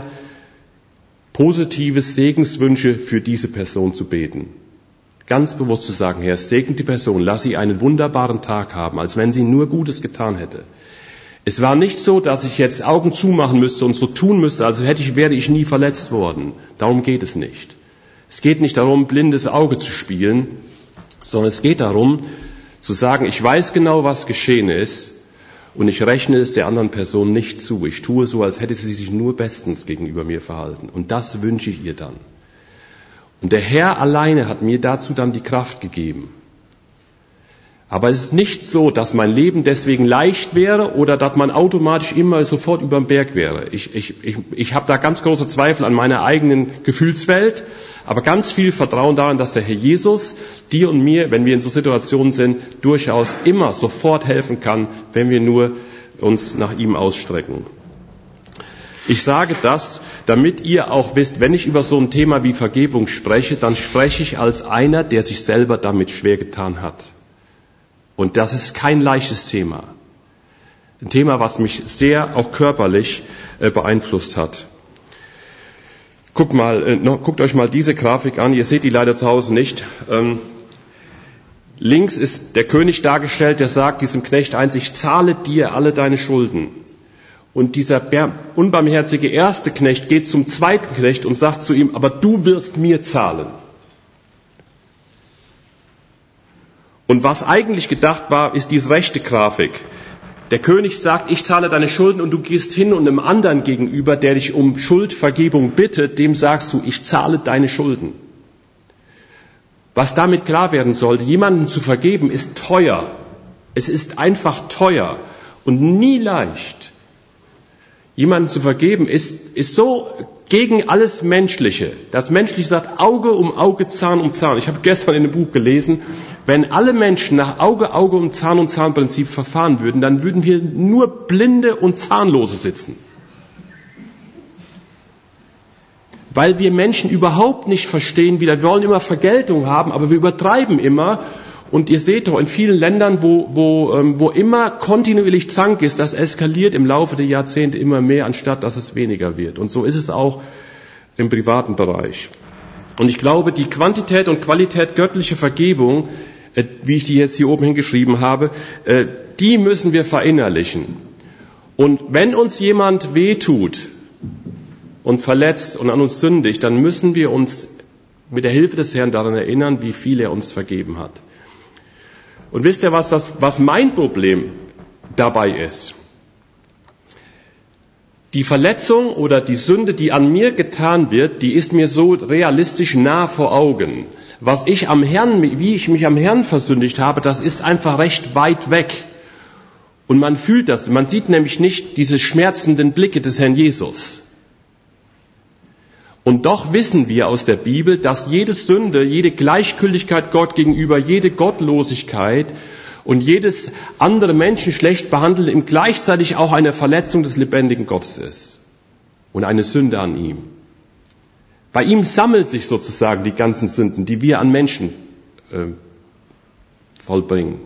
positive Segenswünsche für diese Person zu beten. Ganz bewusst zu sagen, Herr, segne die Person, lass sie einen wunderbaren Tag haben, als wenn sie nur Gutes getan hätte. Es war nicht so, dass ich jetzt Augen zumachen müsste und so tun müsste, als hätte ich, wäre ich nie verletzt worden. Darum geht es nicht. Es geht nicht darum, blindes Auge zu spielen, sondern es geht darum, zu sagen, ich weiß genau, was geschehen ist und ich rechne es der anderen Person nicht zu. Ich tue so, als hätte sie sich nur bestens gegenüber mir verhalten. Und das wünsche ich ihr dann. Und der Herr alleine hat mir dazu dann die Kraft gegeben. Aber es ist nicht so, dass mein Leben deswegen leicht wäre oder dass man automatisch immer sofort über den Berg wäre. Ich, ich, ich, ich habe da ganz große Zweifel an meiner eigenen Gefühlswelt, aber ganz viel Vertrauen daran, dass der Herr Jesus dir und mir, wenn wir in so Situationen sind, durchaus immer sofort helfen kann, wenn wir nur uns nach ihm ausstrecken. Ich sage das, damit ihr auch wisst, wenn ich über so ein Thema wie Vergebung spreche, dann spreche ich als einer, der sich selber damit schwer getan hat. Und das ist kein leichtes Thema. Ein Thema, was mich sehr auch körperlich äh, beeinflusst hat. Guckt mal, äh, noch, guckt euch mal diese Grafik an. Ihr seht die leider zu Hause nicht. Ähm, links ist der König dargestellt, der sagt diesem Knecht eins, ich zahle dir alle deine Schulden. Und dieser unbarmherzige erste Knecht geht zum zweiten Knecht und sagt zu ihm, aber du wirst mir zahlen. Und was eigentlich gedacht war, ist diese rechte Grafik. Der König sagt, ich zahle deine Schulden und du gehst hin und einem anderen gegenüber, der dich um Schuldvergebung bittet, dem sagst du, ich zahle deine Schulden. Was damit klar werden sollte, jemanden zu vergeben ist teuer. Es ist einfach teuer und nie leicht. Jemanden zu vergeben ist, ist so gegen alles Menschliche. Das Menschliche sagt Auge um Auge, Zahn um Zahn. Ich habe gestern in einem Buch gelesen, wenn alle Menschen nach Auge, Auge und Zahn um Zahn Prinzip verfahren würden, dann würden wir nur Blinde und Zahnlose sitzen. Weil wir Menschen überhaupt nicht verstehen, wieder, wir wollen immer Vergeltung haben, aber wir übertreiben immer. Und ihr seht doch in vielen Ländern, wo, wo, ähm, wo immer kontinuierlich Zank ist, das eskaliert im Laufe der Jahrzehnte immer mehr, anstatt dass es weniger wird. Und so ist es auch im privaten Bereich. Und ich glaube, die Quantität und Qualität göttlicher Vergebung, äh, wie ich die jetzt hier oben hingeschrieben habe, äh, die müssen wir verinnerlichen. Und wenn uns jemand wehtut und verletzt und an uns sündigt, dann müssen wir uns mit der Hilfe des Herrn daran erinnern, wie viel er uns vergeben hat. Und wisst ihr, was, das, was mein Problem dabei ist? Die Verletzung oder die Sünde, die an mir getan wird, die ist mir so realistisch nah vor Augen. Was ich am Herrn, wie ich mich am Herrn versündigt habe, das ist einfach recht weit weg. Und man fühlt das. Man sieht nämlich nicht diese schmerzenden Blicke des Herrn Jesus. Und doch wissen wir aus der Bibel, dass jede Sünde, jede Gleichgültigkeit Gott gegenüber, jede Gottlosigkeit und jedes andere Menschen schlecht behandeln ihm gleichzeitig auch eine Verletzung des lebendigen Gottes ist und eine Sünde an ihm. Bei ihm sammelt sich sozusagen die ganzen Sünden, die wir an Menschen äh, vollbringen.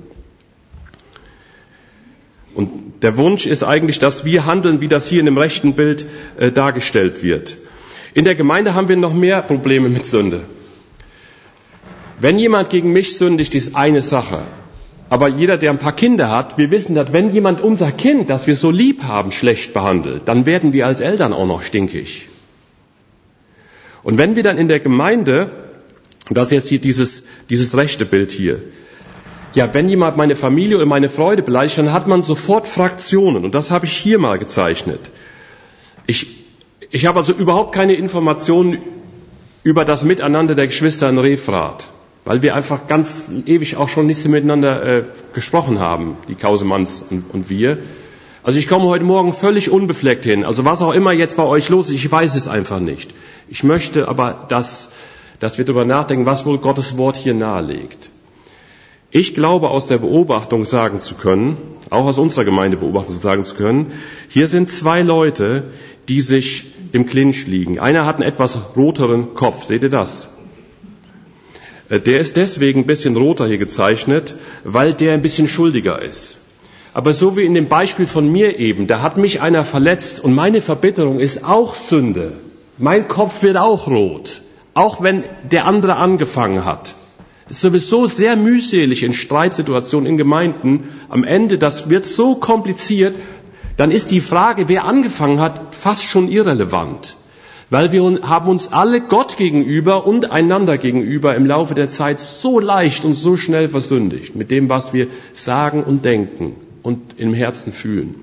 Und der Wunsch ist eigentlich, dass wir handeln, wie das hier in dem rechten Bild äh, dargestellt wird. In der Gemeinde haben wir noch mehr Probleme mit Sünde. Wenn jemand gegen mich sündigt, ist eine Sache. Aber jeder, der ein paar Kinder hat, wir wissen, dass wenn jemand unser Kind, das wir so lieb haben, schlecht behandelt, dann werden wir als Eltern auch noch stinkig. Und wenn wir dann in der Gemeinde, und das ist jetzt hier dieses, dieses rechte Bild hier, ja, wenn jemand meine Familie oder meine Freude beleidigt, dann hat man sofort Fraktionen. Und das habe ich hier mal gezeichnet. Ich Ich habe also überhaupt keine Informationen über das Miteinander der Geschwister in Refrath, weil wir einfach ganz ewig auch schon nicht so miteinander äh, gesprochen haben, die Kausemanns und, und wir. Also ich komme heute Morgen völlig unbefleckt hin. Also was auch immer jetzt bei euch los ist, ich weiß es einfach nicht. Ich möchte aber, dass, dass wir darüber nachdenken, was wohl Gottes Wort hier nahelegt. Ich glaube, aus der Beobachtung sagen zu können, auch aus unserer Gemeinde Beobachtung sagen zu können, hier sind zwei Leute, die sich im Clinch liegen. Einer hat einen etwas roteren Kopf, seht ihr das? Der ist deswegen ein bisschen roter hier gezeichnet, weil der ein bisschen schuldiger ist. Aber so wie in dem Beispiel von mir eben, da hat mich einer verletzt und meine Verbitterung ist auch Sünde. Mein Kopf wird auch rot, auch wenn der andere angefangen hat. Es ist sowieso sehr mühselig in Streitsituationen in Gemeinden. Am Ende, das wird so kompliziert, dann ist die Frage, wer angefangen hat, fast schon irrelevant. Weil wir haben uns alle Gott gegenüber und einander gegenüber im Laufe der Zeit so leicht und so schnell versündigt mit dem, was wir sagen und denken und im Herzen fühlen.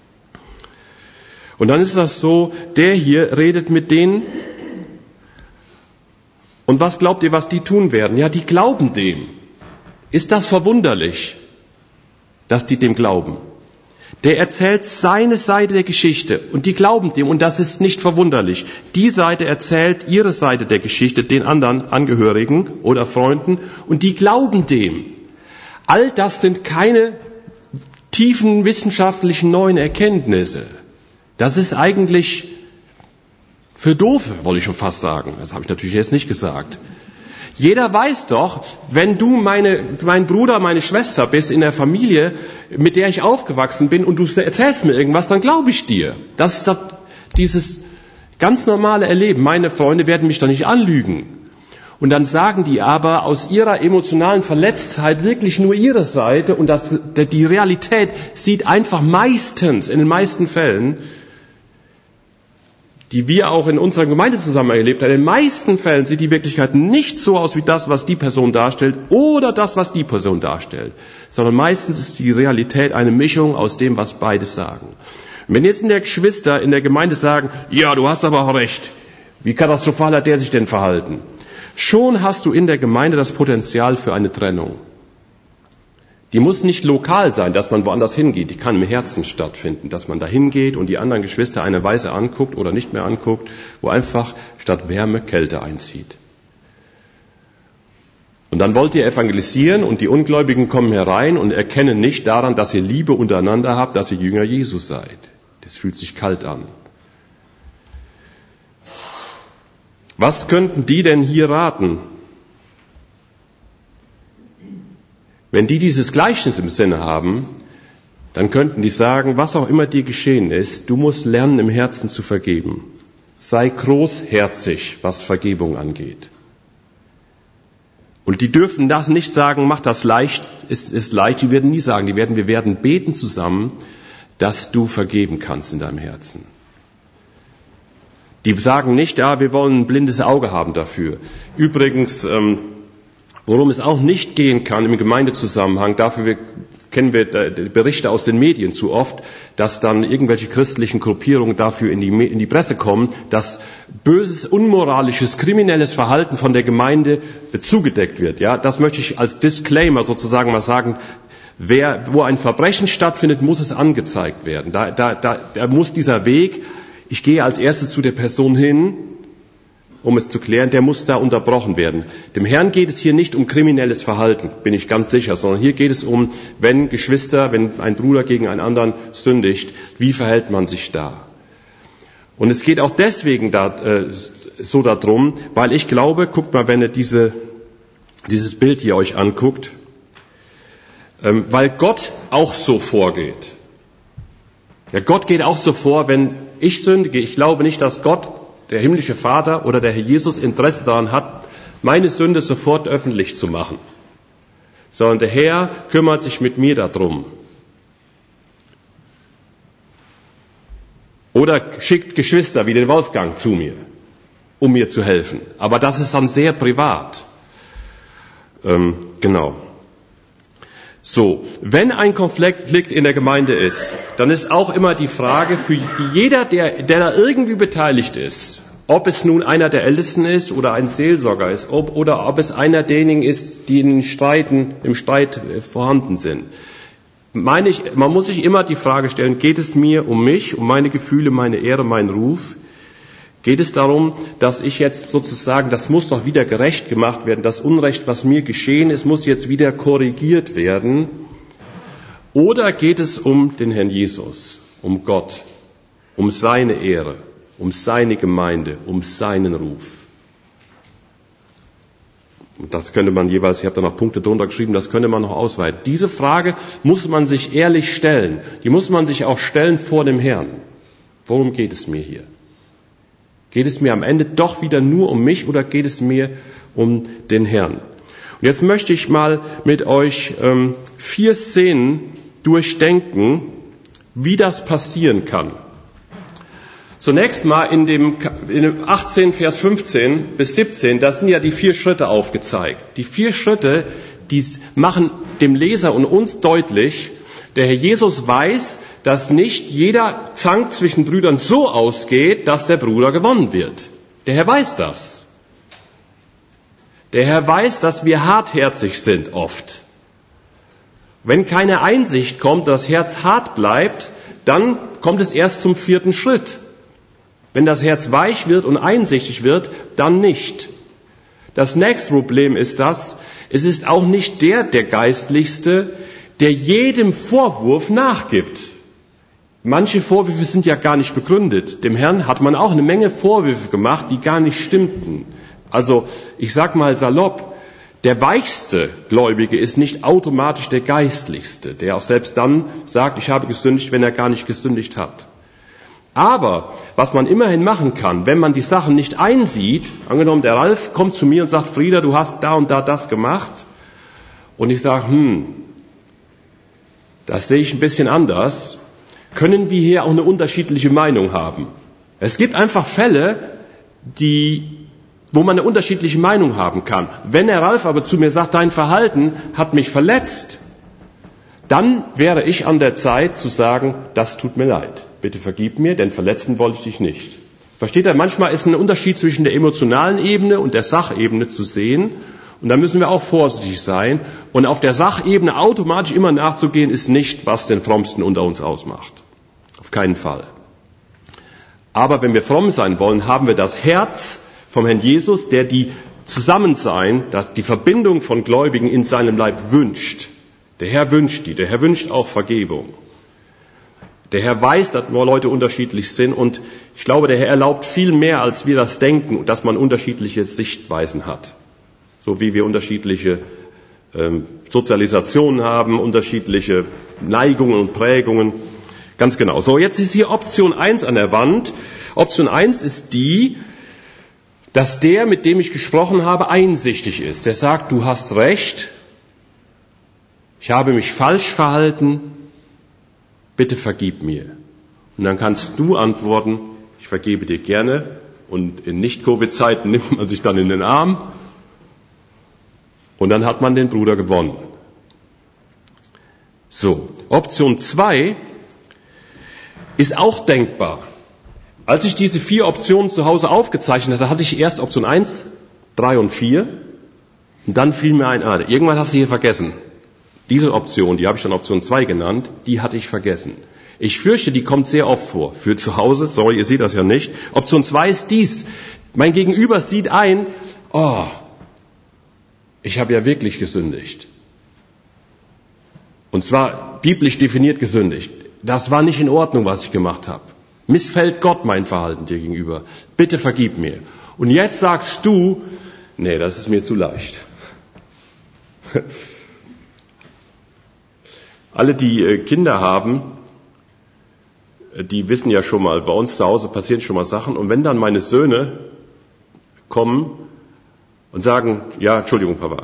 Und dann ist das so, der hier redet mit denen. Und was glaubt ihr, was die tun werden? Ja, die glauben dem. Ist das verwunderlich, dass die dem glauben? Der erzählt seine Seite der Geschichte und die glauben dem und das ist nicht verwunderlich. Die Seite erzählt ihre Seite der Geschichte den anderen Angehörigen oder Freunden und die glauben dem. All das sind keine tiefen wissenschaftlichen neuen Erkenntnisse. Das ist eigentlich für Doofe, wollte ich schon fast sagen. Das habe ich natürlich jetzt nicht gesagt. Jeder weiß doch, wenn du meine, mein Bruder, meine Schwester bist in der Familie, mit der ich aufgewachsen bin und du erzählst mir irgendwas, dann glaube ich dir. Das ist doch dieses ganz normale Erleben. Meine Freunde werden mich doch nicht anlügen. Und dann sagen die aber aus ihrer emotionalen Verletztheit wirklich nur ihre Seite und das, die Realität sieht einfach meistens, in den meisten Fällen, die wir auch in unserer Gemeinde zusammen erlebt haben, in den meisten Fällen sieht die Wirklichkeit nicht so aus wie das, was die Person darstellt oder das, was die Person darstellt, sondern meistens ist die Realität eine Mischung aus dem, was beide sagen. Und wenn jetzt in der Geschwister in der Gemeinde sagen, ja, du hast aber auch recht, wie katastrophal hat der sich denn verhalten? Schon hast du in der Gemeinde das Potenzial für eine Trennung. Die muss nicht lokal sein, dass man woanders hingeht. Die kann im Herzen stattfinden, dass man da hingeht und die anderen Geschwister eine Weise anguckt oder nicht mehr anguckt, wo einfach statt Wärme Kälte einzieht. Und dann wollt ihr evangelisieren und die Ungläubigen kommen herein und erkennen nicht daran, dass ihr Liebe untereinander habt, dass ihr Jünger Jesus seid. Das fühlt sich kalt an. Was könnten die denn hier raten? Wenn die dieses Gleichnis im Sinne haben, dann könnten die sagen, was auch immer dir geschehen ist, du musst lernen, im Herzen zu vergeben. Sei großherzig, was Vergebung angeht. Und die dürfen das nicht sagen, mach das leicht, ist, ist leicht. Die werden nie sagen, die werden, wir werden beten zusammen, dass du vergeben kannst in deinem Herzen. Die sagen nicht, ja, wir wollen ein blindes Auge haben dafür. Übrigens, ähm, worum es auch nicht gehen kann im Gemeindezusammenhang, dafür wir, kennen wir Berichte aus den Medien zu oft, dass dann irgendwelche christlichen Gruppierungen dafür in die, in die Presse kommen, dass böses, unmoralisches, kriminelles Verhalten von der Gemeinde zugedeckt wird. Ja, das möchte ich als Disclaimer sozusagen mal sagen. Wer, wo ein Verbrechen stattfindet, muss es angezeigt werden. Da, da, da, da muss dieser Weg, ich gehe als erstes zu der Person hin, um es zu klären, der muss da unterbrochen werden. Dem Herrn geht es hier nicht um kriminelles Verhalten, bin ich ganz sicher, sondern hier geht es um, wenn Geschwister, wenn ein Bruder gegen einen anderen sündigt, wie verhält man sich da? Und es geht auch deswegen da, äh, so darum, weil ich glaube, guckt mal, wenn ihr diese, dieses Bild hier euch anguckt, ähm, weil Gott auch so vorgeht. Ja, Gott geht auch so vor, wenn ich sündige. Ich glaube nicht, dass Gott, der himmlische Vater oder der Herr Jesus Interesse daran hat, meine Sünde sofort öffentlich zu machen. Sondern der Herr kümmert sich mit mir darum. Oder schickt Geschwister wie den Wolfgang zu mir, um mir zu helfen. Aber das ist dann sehr privat. Ähm, genau. So, wenn ein Konflikt in der Gemeinde ist, dann ist auch immer die Frage für jeder, der, der da irgendwie beteiligt ist, ob es nun einer der Ältesten ist oder ein Seelsorger ist, ob, oder ob es einer derjenigen ist, die in den Streiten, im Streit vorhanden sind. meine ich, man muss sich immer die Frage stellen, geht es mir um mich, um meine Gefühle, meine Ehre, meinen Ruf? Geht es darum, dass ich jetzt sozusagen, das muss doch wieder gerecht gemacht werden, das Unrecht, was mir geschehen ist, muss jetzt wieder korrigiert werden? Oder geht es um den Herrn Jesus, um Gott, um seine Ehre, um seine Gemeinde, um seinen Ruf? Und das könnte man jeweils, ich habe da noch Punkte drunter geschrieben, das könnte man noch ausweiten. Diese Frage muss man sich ehrlich stellen. Die muss man sich auch stellen vor dem Herrn. Worum geht es mir hier? Geht es mir am Ende doch wieder nur um mich oder geht es mir um den Herrn? Und jetzt möchte ich mal mit euch ähm, vier Szenen durchdenken, wie das passieren kann. Zunächst mal in dem, in dem achtzehn, Vers fünfzehn bis siebzehn, da sind ja die vier Schritte aufgezeigt. Die vier Schritte, die machen dem Leser und uns deutlich, der Herr Jesus weiß, dass nicht jeder Zank zwischen Brüdern so ausgeht, dass der Bruder gewonnen wird. Der Herr weiß das. Der Herr weiß, dass wir hartherzig sind oft. Wenn keine Einsicht kommt, das Herz hart bleibt, dann kommt es erst zum vierten Schritt. Wenn das Herz weich wird und einsichtig wird, dann nicht. Das nächste Problem ist das, es ist auch nicht der, der Geistlichste, der jedem Vorwurf nachgibt. Manche Vorwürfe sind ja gar nicht begründet. Dem Herrn hat man auch eine Menge Vorwürfe gemacht, die gar nicht stimmten. Also, ich sag mal salopp, der weichste Gläubige ist nicht automatisch der Geistlichste, der auch selbst dann sagt, ich habe gesündigt, wenn er gar nicht gesündigt hat. Aber was man immerhin machen kann, wenn man die Sachen nicht einsieht, angenommen der Ralf kommt zu mir und sagt, Frieder, du hast da und da das gemacht, und ich sage, hm, das sehe ich ein bisschen anders, können wir hier auch eine unterschiedliche Meinung haben. Es gibt einfach Fälle, die, wo man eine unterschiedliche Meinung haben kann. Wenn der Ralf aber zu mir sagt, dein Verhalten hat mich verletzt, dann wäre ich an der Zeit zu sagen, das tut mir leid. Bitte vergib mir, denn verletzen wollte ich dich nicht. Versteht ihr? Manchmal ist ein Unterschied zwischen der emotionalen Ebene und der Sachebene zu sehen. Und da müssen wir auch vorsichtig sein. Und auf der Sachebene automatisch immer nachzugehen, ist nicht, was den Frommsten unter uns ausmacht. Auf keinen Fall. Aber wenn wir fromm sein wollen, haben wir das Herz vom Herrn Jesus, der die Zusammensein, die Verbindung von Gläubigen in seinem Leib wünscht. Der Herr wünscht die, der Herr wünscht auch Vergebung. Der Herr weiß, dass wir Leute unterschiedlich sind, und ich glaube, der Herr erlaubt viel mehr, als wir das denken, dass man unterschiedliche Sichtweisen hat. So wie wir unterschiedliche ähm, Sozialisationen haben, unterschiedliche Neigungen und Prägungen. Ganz genau. So, jetzt ist hier Option eins an der Wand. Option eins ist die, dass der, mit dem ich gesprochen habe, einsichtig ist. Der sagt, du hast recht, ich habe mich falsch verhalten, bitte vergib mir. Und dann kannst du antworten, ich vergebe dir gerne, und in Nicht-Covid-Zeiten nimmt man sich dann in den Arm, und dann hat man den Bruder gewonnen. So, Option zwei ist auch denkbar. Als ich diese vier Optionen zu Hause aufgezeichnet hatte, hatte ich erst Option eins, drei und vier, und dann fiel mir ein, ah, irgendwann hast du hier vergessen. Diese Option, die habe ich dann Option zwei genannt, die hatte ich vergessen. Ich fürchte, die kommt sehr oft vor. Für zu Hause, sorry, ihr seht das ja nicht. Option zwei ist dies. Mein Gegenüber sieht ein, oh, ich habe ja wirklich gesündigt. Und zwar biblisch definiert gesündigt. Das war nicht in Ordnung, was ich gemacht habe. Missfällt Gott mein Verhalten dir gegenüber. Bitte vergib mir. Und jetzt sagst du, nee, das ist mir zu leicht. Alle, die Kinder haben, die wissen ja schon mal, bei uns zu Hause passieren schon mal Sachen. Und wenn dann meine Söhne kommen und sagen, ja, Entschuldigung, Papa,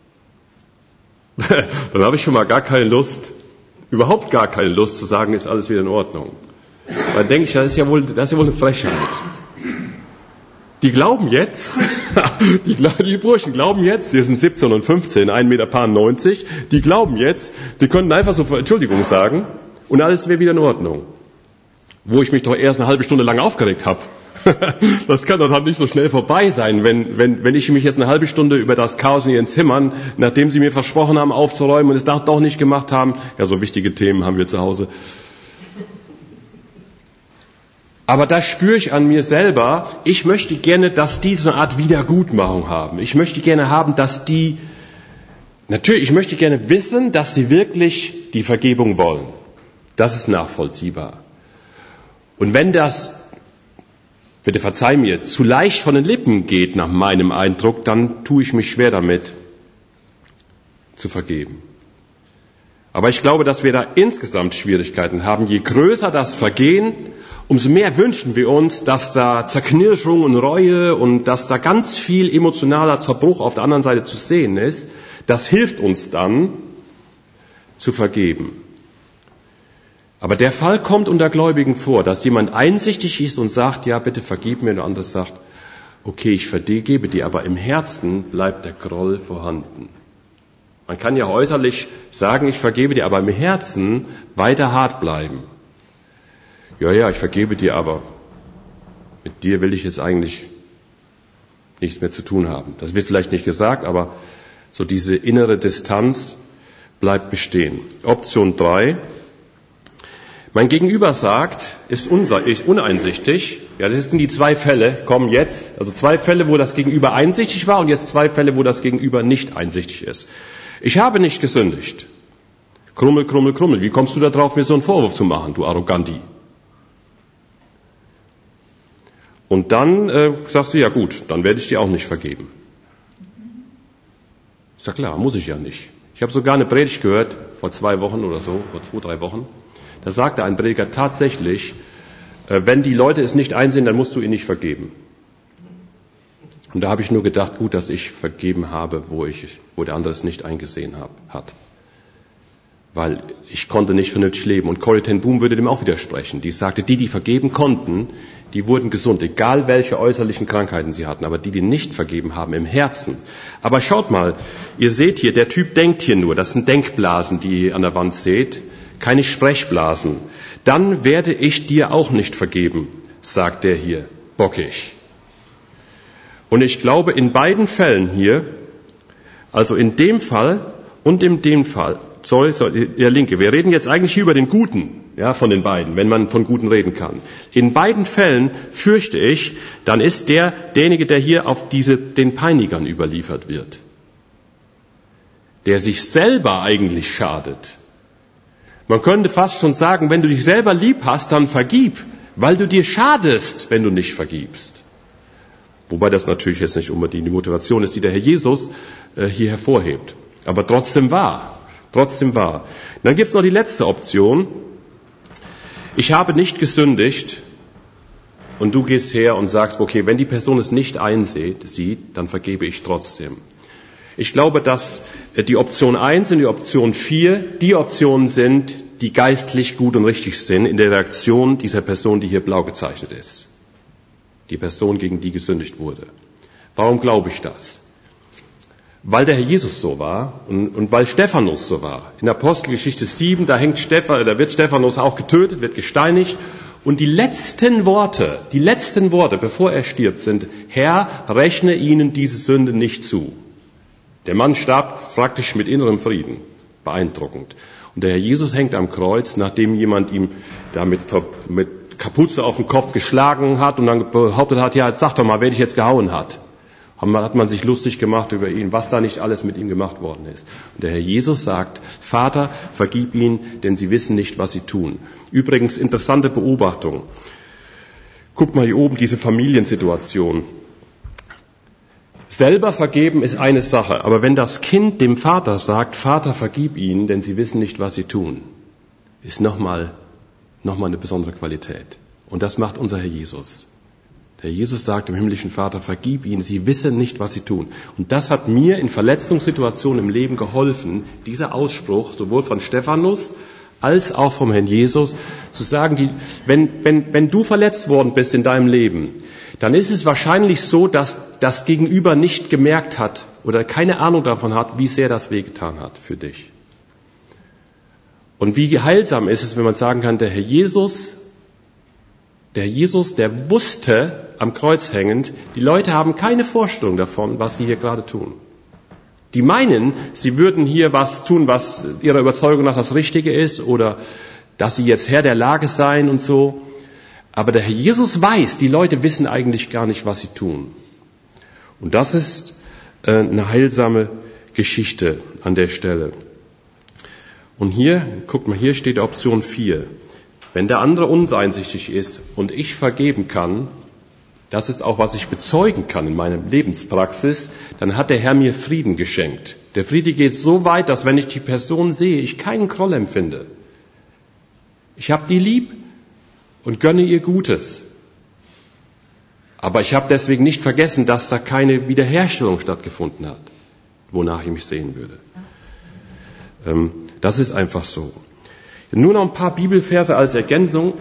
dann habe ich schon mal gar keine Lust, überhaupt gar keine Lust zu sagen, ist alles wieder in Ordnung. Dann denke ich, das ist ja wohl, das ist ja wohl eine Frechheit. Die glauben jetzt, die, die Burschen glauben jetzt, wir sind siebzehn und fünfzehn, ein Meter neunzig, die glauben jetzt, die könnten einfach so Entschuldigung sagen und alles wäre wieder in Ordnung. Wo ich mich doch erst eine halbe Stunde lang aufgeregt habe. Das kann doch nicht so schnell vorbei sein, wenn, wenn, wenn ich mich jetzt eine halbe Stunde über das Chaos in ihren Zimmern, nachdem sie mir versprochen haben, aufzuräumen und es doch nicht gemacht haben. Ja, so wichtige Themen haben wir zu Hause. Aber da spüre ich an mir selber, ich möchte gerne, dass die so eine Art Wiedergutmachung haben. Ich möchte gerne haben, dass die, natürlich, ich möchte gerne wissen, dass sie wirklich die Vergebung wollen. Das ist nachvollziehbar. Und wenn das, bitte verzeih mir, zu leicht von den Lippen geht nach meinem Eindruck, dann tue ich mich schwer damit, zu vergeben. Aber ich glaube, dass wir da insgesamt Schwierigkeiten haben. Je größer das Vergehen, umso mehr wünschen wir uns, dass da Zerknirschung und Reue und dass da ganz viel emotionaler Zerbruch auf der anderen Seite zu sehen ist. Das hilft uns dann, zu vergeben. Aber der Fall kommt unter Gläubigen vor, dass jemand einsichtig ist und sagt, ja, bitte vergib mir, und der andere sagt, okay, ich vergebe dir, aber im Herzen bleibt der Groll vorhanden. Man kann ja äußerlich sagen, ich vergebe dir, aber im Herzen weiter hart bleiben. Ja, ja, ich vergebe dir, aber mit dir will ich jetzt eigentlich nichts mehr zu tun haben. Das wird vielleicht nicht gesagt, aber so diese innere Distanz bleibt bestehen. Option drei. Mein Gegenüber sagt, ist uneinsichtig. Ja, das sind die zwei Fälle, kommen jetzt. Also zwei Fälle, wo das Gegenüber einsichtig war und jetzt zwei Fälle, wo das Gegenüber nicht einsichtig ist. Ich habe nicht gesündigt. Krummel, krummel, krummel. Wie kommst du da drauf, mir so einen Vorwurf zu machen, du Arroganti? Und dann äh, sagst du, ja gut, dann werde ich dir auch nicht vergeben. Ist ja klar, muss ich ja nicht. Ich habe sogar eine Predigt gehört, vor zwei Wochen oder so, vor zwei, drei Wochen. Da sagte ein Prediger tatsächlich, äh, wenn die Leute es nicht einsehen, dann musst du ihnen nicht vergeben. Und da habe ich nur gedacht, gut, dass ich vergeben habe, wo, ich, wo der andere es nicht eingesehen hab, hat. Weil ich konnte nicht vernünftig leben. Und Corrie ten Boom würde dem auch widersprechen. Die sagte, die, die vergeben konnten, die wurden gesund, egal welche äußerlichen Krankheiten sie hatten. Aber die, die nicht vergeben haben, im Herzen. Aber schaut mal, ihr seht hier, der Typ denkt hier nur. Das sind Denkblasen, die ihr an der Wand seht. Keine Sprechblasen. Dann werde ich dir auch nicht vergeben, sagt der hier, bockig. Und ich glaube, in beiden Fällen hier, also in dem Fall und in dem Fall, sorry, sorry, der Linke, wir reden jetzt eigentlich hier über den Guten, ja, von den beiden, wenn man von Guten reden kann. In beiden Fällen fürchte ich, dann ist der, derjenige, der hier auf diese, den Peinigern überliefert wird, der sich selber eigentlich schadet. Man könnte fast schon sagen, wenn du dich selber lieb hast, dann vergib, weil du dir schadest, wenn du nicht vergibst. Wobei das natürlich jetzt nicht unbedingt die Motivation ist, die der Herr Jesus äh, hier hervorhebt. Aber trotzdem wahr. Trotzdem wahr. Dann gibt es noch die letzte Option. Ich habe nicht gesündigt und du gehst her und sagst, okay, wenn die Person es nicht einsieht, sieht, dann vergebe ich trotzdem. Ich glaube, dass die Option eins und die Option vier die Optionen sind, die geistlich gut und richtig sind in der Reaktion dieser Person, die hier blau gezeichnet ist. Die Person, gegen die gesündigt wurde. Warum glaube ich das? Weil der Herr Jesus so war und, und weil Stephanus so war. In Apostelgeschichte sieben, da hängt Stephan, da wird Stephanus auch getötet, wird gesteinigt. Und die letzten Worte, die letzten Worte, bevor er stirbt, sind, Herr, rechne ihnen diese Sünde nicht zu. Der Mann starb praktisch mit innerem Frieden. Beeindruckend. Und der Herr Jesus hängt am Kreuz, nachdem jemand ihm damit mit Kapuze auf den Kopf geschlagen hat und dann behauptet hat, ja, sag doch mal, wer dich jetzt gehauen hat. Hat man sich lustig gemacht über ihn, was da nicht alles mit ihm gemacht worden ist. Und der Herr Jesus sagt, Vater, vergib ihnen, denn sie wissen nicht, was sie tun. Übrigens, interessante Beobachtung. Guckt mal hier oben diese Familiensituation. Selber vergeben ist eine Sache, aber wenn das Kind dem Vater sagt, Vater, vergib ihnen, denn sie wissen nicht, was sie tun, ist nochmal nochmal eine besondere Qualität. Und das macht unser Herr Jesus. Der Jesus sagt dem himmlischen Vater, vergib ihnen, sie wissen nicht, was sie tun. Und das hat mir in Verletzungssituationen im Leben geholfen, dieser Ausspruch, sowohl von Stephanus als auch vom Herrn Jesus, zu sagen, die, wenn, wenn, wenn du verletzt worden bist in deinem Leben, dann ist es wahrscheinlich so, dass das Gegenüber nicht gemerkt hat oder keine Ahnung davon hat, wie sehr das wehgetan hat für dich. Und wie heilsam ist es, wenn man sagen kann, der Herr Jesus Der Jesus, der wusste, am Kreuz hängend, die Leute haben keine Vorstellung davon, was sie hier gerade tun. Die meinen, sie würden hier was tun, was ihrer Überzeugung nach das Richtige ist oder dass sie jetzt Herr der Lage seien und so. Aber der Herr Jesus weiß, die Leute wissen eigentlich gar nicht, was sie tun. Und das ist äh, eine heilsame Geschichte an der Stelle. Und hier, guckt mal, hier steht Option vier. Wenn der andere uneinsichtig ist und ich vergeben kann, das ist auch, was ich bezeugen kann in meiner Lebenspraxis, dann hat der Herr mir Frieden geschenkt. Der Friede geht so weit, dass wenn ich die Person sehe, ich keinen Groll empfinde. Ich habe die lieb und gönne ihr Gutes. Aber ich habe deswegen nicht vergessen, dass da keine Wiederherstellung stattgefunden hat, wonach ich mich sehen würde. Ähm, das ist einfach so. Nur noch ein paar Bibelverse als Ergänzung.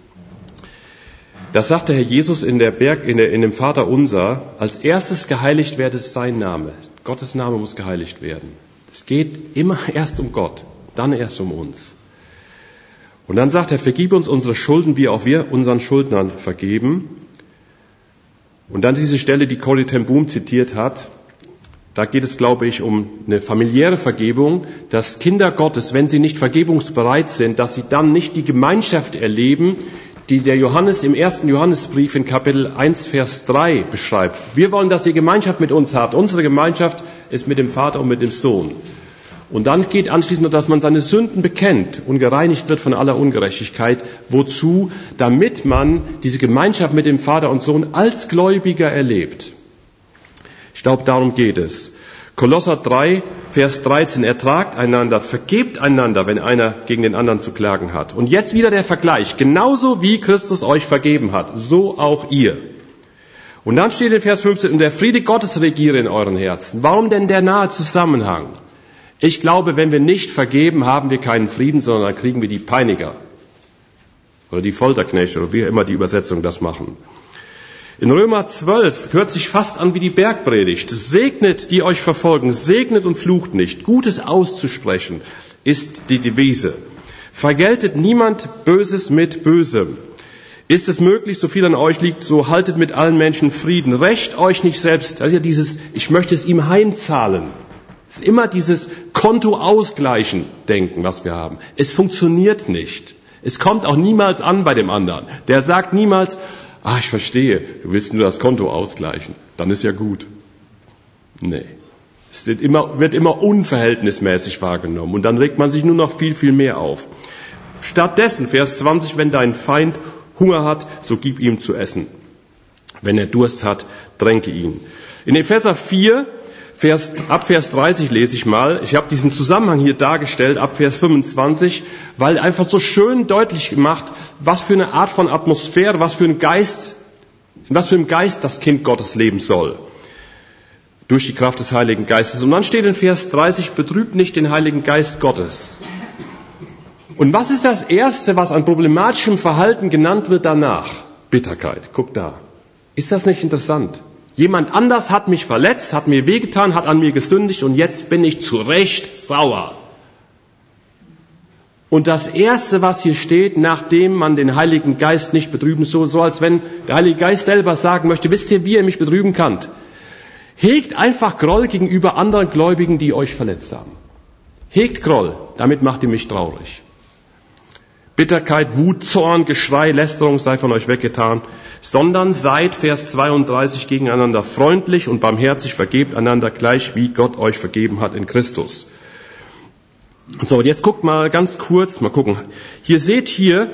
Das sagt der Herr Jesus in der Berg, in, der, in dem Vater Unser. Als erstes geheiligt werde sein Name. Gottes Name muss geheiligt werden. Es geht immer erst um Gott, dann erst um uns. Und dann sagt er, vergib uns unsere Schulden, wie auch wir unseren Schuldnern vergeben. Und dann diese Stelle, die Corrie ten Boom zitiert hat. Da geht es, glaube ich, um eine familiäre Vergebung, dass Kinder Gottes, wenn sie nicht vergebungsbereit sind, dass sie dann nicht die Gemeinschaft erleben, die der Johannes im ersten Johannesbrief in Kapitel eins, Vers drei beschreibt. Wir wollen, dass ihr Gemeinschaft mit uns habt. Unsere Gemeinschaft ist mit dem Vater und mit dem Sohn. Und dann geht anschließend noch, dass man seine Sünden bekennt und gereinigt wird von aller Ungerechtigkeit. Wozu? Damit man diese Gemeinschaft mit dem Vater und Sohn als Gläubiger erlebt. Ich glaube, darum geht es. Kolosser drei, Vers dreizehn, ertragt einander, vergebt einander, wenn einer gegen den anderen zu klagen hat. Und jetzt wieder der Vergleich. Genauso wie Christus euch vergeben hat, so auch ihr. Und dann steht in Vers fünfzehn, und der Friede Gottes regiere in euren Herzen. Warum denn der nahe Zusammenhang? Ich glaube, wenn wir nicht vergeben, haben wir keinen Frieden, sondern dann kriegen wir die Peiniger. Oder die Folterknechte, oder wie immer die Übersetzungen das machen. In Römer zwölf hört sich fast an wie die Bergpredigt. Segnet, die euch verfolgen, segnet und flucht nicht. Gutes auszusprechen ist die Devise. Vergeltet niemand Böses mit Bösem. Ist es möglich, so viel an euch liegt, so haltet mit allen Menschen Frieden. Rächt euch nicht selbst. Das ist ja dieses, ich möchte es ihm heimzahlen. Es ist immer dieses Konto-Ausgleichen denken, was wir haben. Es funktioniert nicht. Es kommt auch niemals an bei dem anderen. Der sagt niemals, ah, ich verstehe, du willst nur das Konto ausgleichen. Dann ist ja gut. Nee. Es wird immer, wird immer unverhältnismäßig wahrgenommen. Und dann regt man sich nur noch viel, viel mehr auf. Stattdessen, Vers zwanzig, wenn dein Feind Hunger hat, so gib ihm zu essen. Wenn er Durst hat, tränke ihn. In Epheser vier, Vers, ab Vers dreißig lese ich mal. Ich habe diesen Zusammenhang hier dargestellt, ab Vers fünfundzwanzig, weil einfach so schön deutlich gemacht, was für eine Art von Atmosphäre, was für ein Geist, in was für einem Geist das Kind Gottes leben soll. Durch die Kraft des Heiligen Geistes. Und dann steht in Vers dreißig, betrübt nicht den Heiligen Geist Gottes. Und was ist das Erste, was an problematischem Verhalten genannt wird danach? Bitterkeit. Guck da. Ist das nicht interessant? Jemand anders hat mich verletzt, hat mir wehgetan, hat an mir gesündigt und jetzt bin ich zu Recht sauer. Und das Erste, was hier steht, nachdem man den Heiligen Geist nicht betrüben soll, so als wenn der Heilige Geist selber sagen möchte, wisst ihr, wie ihr mich betrüben könnt? Hegt einfach Groll gegenüber anderen Gläubigen, die euch verletzt haben. Hegt Groll, damit macht ihr mich traurig. Bitterkeit, Wut, Zorn, Geschrei, Lästerung sei von euch weggetan, sondern seid, Vers zweiunddreißig, gegeneinander freundlich und barmherzig, vergebt einander gleich, wie Gott euch vergeben hat in Christus. So, und jetzt guckt mal ganz kurz, mal gucken. Hier seht hier,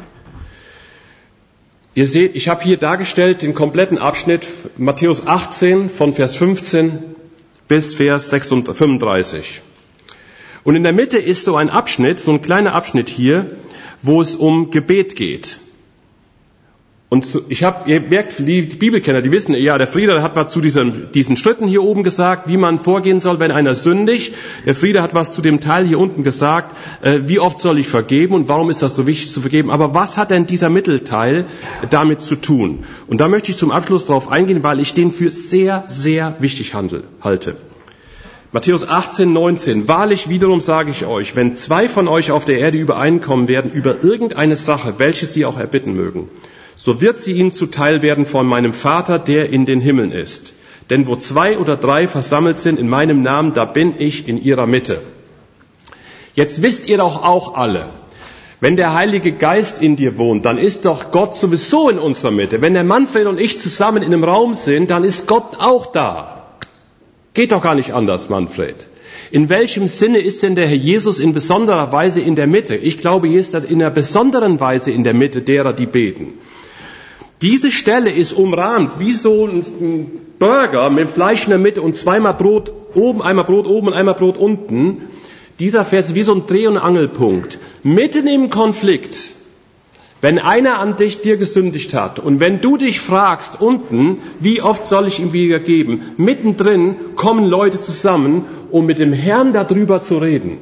ihr seht, ich habe hier dargestellt den kompletten Abschnitt Matthäus achtzehn von Vers fünfzehn bis Vers fünfunddreißig. Und in der Mitte ist so ein Abschnitt, so ein kleiner Abschnitt hier, wo es um Gebet geht. Und ich habe, ihr merkt, die Bibelkenner, die wissen, ja, der Frieder hat was zu diesen, diesen Schritten hier oben gesagt, wie man vorgehen soll, wenn einer sündigt. Der Frieder hat was zu dem Teil hier unten gesagt, äh, wie oft soll ich vergeben und warum ist das so wichtig zu vergeben. Aber was hat denn dieser Mittelteil damit zu tun? Und da möchte ich zum Abschluss darauf eingehen, weil ich den für sehr, sehr wichtig handel, halte. Matthäus achtzehn, neunzehn. Wahrlich wiederum sage ich euch, wenn zwei von euch auf der Erde übereinkommen werden über irgendeine Sache, welche sie auch erbitten mögen, so wird sie ihnen zuteil werden von meinem Vater, der in den Himmeln ist. Denn wo zwei oder drei versammelt sind in meinem Namen, da bin ich in ihrer Mitte. Jetzt wisst ihr doch auch alle, wenn der Heilige Geist in dir wohnt, dann ist doch Gott sowieso in unserer Mitte. Wenn der Manfred und ich zusammen in einem Raum sind, dann ist Gott auch da. Geht doch gar nicht anders, Manfred. In welchem Sinne ist denn der Herr Jesus in besonderer Weise in der Mitte? Ich glaube, hier ist er in einer besonderen Weise in der Mitte derer, die beten. Diese Stelle ist umrahmt wie so ein Burger mit Fleisch in der Mitte und zweimal Brot oben, einmal Brot oben und einmal Brot unten. Dieser Vers ist wie so ein Dreh- und Angelpunkt. Mitten im Konflikt, wenn einer an dich dir gesündigt hat und wenn du dich fragst unten, wie oft soll ich ihm wieder geben, mittendrin kommen Leute zusammen, um mit dem Herrn darüber zu reden.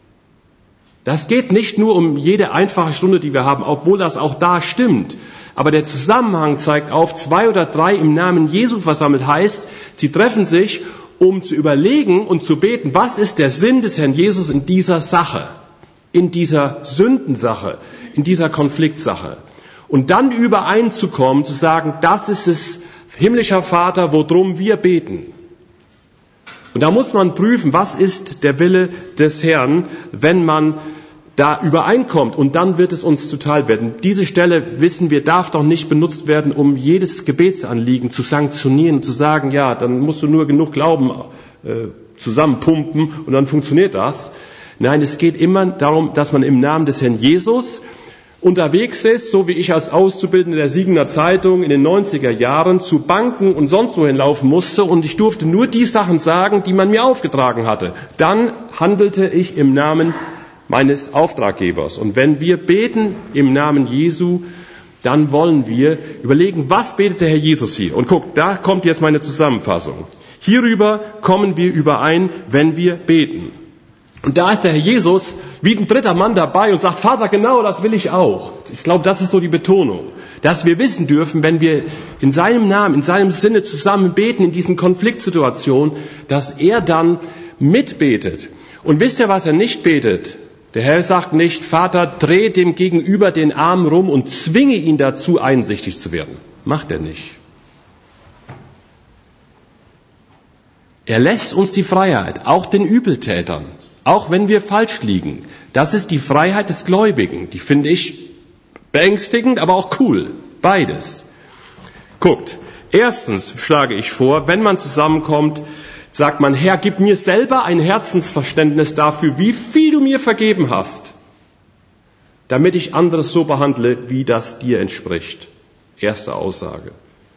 Das geht nicht nur um jede einfache Stunde, die wir haben, obwohl das auch da stimmt. Aber der Zusammenhang zeigt auf, zwei oder drei im Namen Jesu versammelt heißt, sie treffen sich, um zu überlegen und zu beten, was ist der Sinn des Herrn Jesus in dieser Sache, in dieser Sündensache, in dieser Konfliktsache. Und dann übereinzukommen, zu sagen, das ist es, himmlischer Vater, worum wir beten. Und da muss man prüfen, was ist der Wille des Herrn, wenn man da übereinkommt, und dann wird es uns zuteil werden. Diese Stelle, wissen wir, darf doch nicht benutzt werden, um jedes Gebetsanliegen zu sanktionieren und zu sagen, ja, dann musst du nur genug Glauben äh, zusammenpumpen und dann funktioniert das. Nein, es geht immer darum, dass man im Namen des Herrn Jesus unterwegs ist, so wie ich als Auszubildender der Siegener Zeitung in den neunziger Jahren zu Banken und sonst wohin laufen musste, und ich durfte nur die Sachen sagen, die man mir aufgetragen hatte. Dann handelte ich im Namen meines Auftraggebers. Und wenn wir beten im Namen Jesu, dann wollen wir überlegen, was betet der Herr Jesus hier? Und guck, da kommt jetzt meine Zusammenfassung. Hierüber kommen wir überein, wenn wir beten. Und da ist der Herr Jesus wie ein dritter Mann dabei und sagt, Vater, genau das will ich auch. Ich glaube, das ist so die Betonung. Dass wir wissen dürfen, wenn wir in seinem Namen, in seinem Sinne zusammen beten, in diesen Konfliktsituationen, dass er dann mitbetet. Und wisst ihr, was er nicht betet? Der Herr sagt nicht, Vater, dreh dem Gegenüber den Arm rum und zwinge ihn dazu, einsichtig zu werden. Macht er nicht. Er lässt uns die Freiheit, auch den Übeltätern, auch wenn wir falsch liegen. Das ist die Freiheit des Gläubigen. Die finde ich beängstigend, aber auch cool. Beides. Guckt, erstens schlage ich vor, wenn man zusammenkommt, sagt man, Herr, gib mir selber ein Herzensverständnis dafür, wie viel du mir vergeben hast, damit ich anderes so behandle, wie das dir entspricht. Erste Aussage.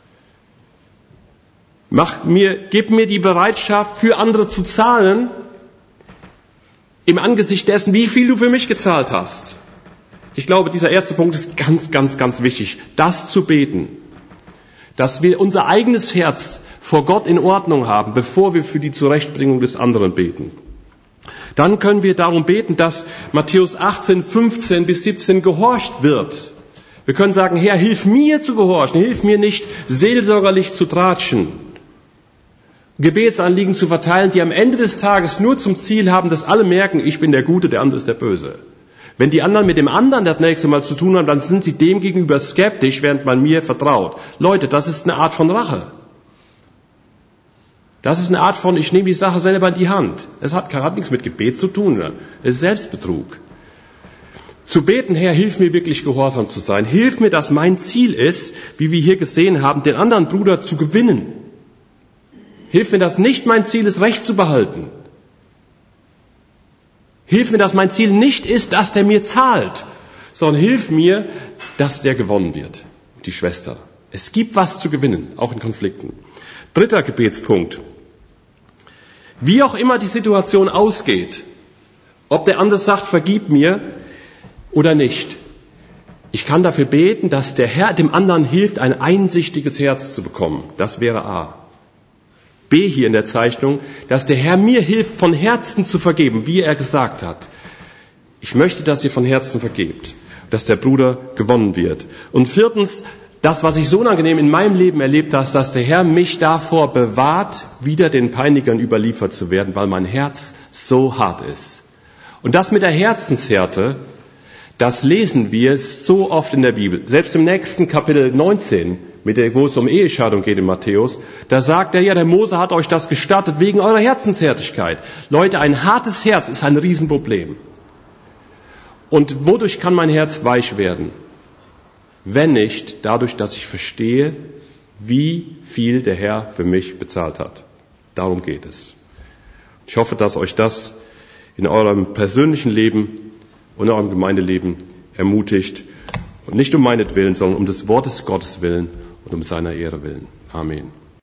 Mach mir, gib mir die Bereitschaft, für andere zu zahlen, im Angesicht dessen, wie viel du für mich gezahlt hast. Ich glaube, dieser erste Punkt ist ganz, ganz, ganz wichtig, das zu beten, dass wir unser eigenes Herz vor Gott in Ordnung haben, bevor wir für die Zurechtbringung des anderen beten. Dann können wir darum beten, dass Matthäus achtzehn, fünfzehn bis siebzehn gehorcht wird. Wir können sagen, Herr, hilf mir zu gehorchen, hilf mir nicht seelsorgerlich zu tratschen, Gebetsanliegen zu verteilen, die am Ende des Tages nur zum Ziel haben, dass alle merken, ich bin der Gute, der andere ist der Böse. Wenn die anderen mit dem anderen das nächste Mal zu tun haben, dann sind sie dem gegenüber skeptisch, während man mir vertraut. Leute, das ist eine Art von Rache. Das ist eine Art von, ich nehme die Sache selber in die Hand. Es hat, hat nichts mit Gebet zu tun. Es ist Selbstbetrug. Zu beten, Herr, hilf mir wirklich gehorsam zu sein. Hilf mir, dass mein Ziel ist, wie wir hier gesehen haben, den anderen Bruder zu gewinnen. Hilf mir, dass nicht mein Ziel ist, Recht zu behalten. Hilf mir, dass mein Ziel nicht ist, dass der mir zahlt, sondern hilf mir, dass der gewonnen wird, die Schwester. Es gibt was zu gewinnen, auch in Konflikten. Dritter Gebetspunkt. Wie auch immer die Situation ausgeht, ob der andere sagt, vergib mir oder nicht, ich kann dafür beten, dass der Herr dem anderen hilft, ein einsichtiges Herz zu bekommen. Das wäre A. B hier in der Zeichnung, dass der Herr mir hilft, von Herzen zu vergeben, wie er gesagt hat. Ich möchte, dass ihr von Herzen vergebt, dass der Bruder gewonnen wird. Und viertens, das, was ich so unangenehm in meinem Leben erlebt habe, dass der Herr mich davor bewahrt, wieder den Peinigern überliefert zu werden, weil mein Herz so hart ist. Und das mit der Herzenshärte, Das lesen wir so oft in der Bibel. Selbst im nächsten Kapitel neunzehn, mit der, wo es um Ehescheidung geht in Matthäus, da sagt er ja, der Mose hat euch das gestattet wegen eurer Herzenshärtigkeit. Leute, ein hartes Herz ist ein Riesenproblem. Und wodurch kann mein Herz weich werden? Wenn nicht dadurch, dass ich verstehe, wie viel der Herr für mich bezahlt hat. Darum geht es. Ich hoffe, dass euch das in eurem persönlichen Leben und in eurem Gemeindeleben ermutigt. Und nicht um meinetwillen, sondern um des Wortes Gottes willen und um seiner Ehre willen. Amen.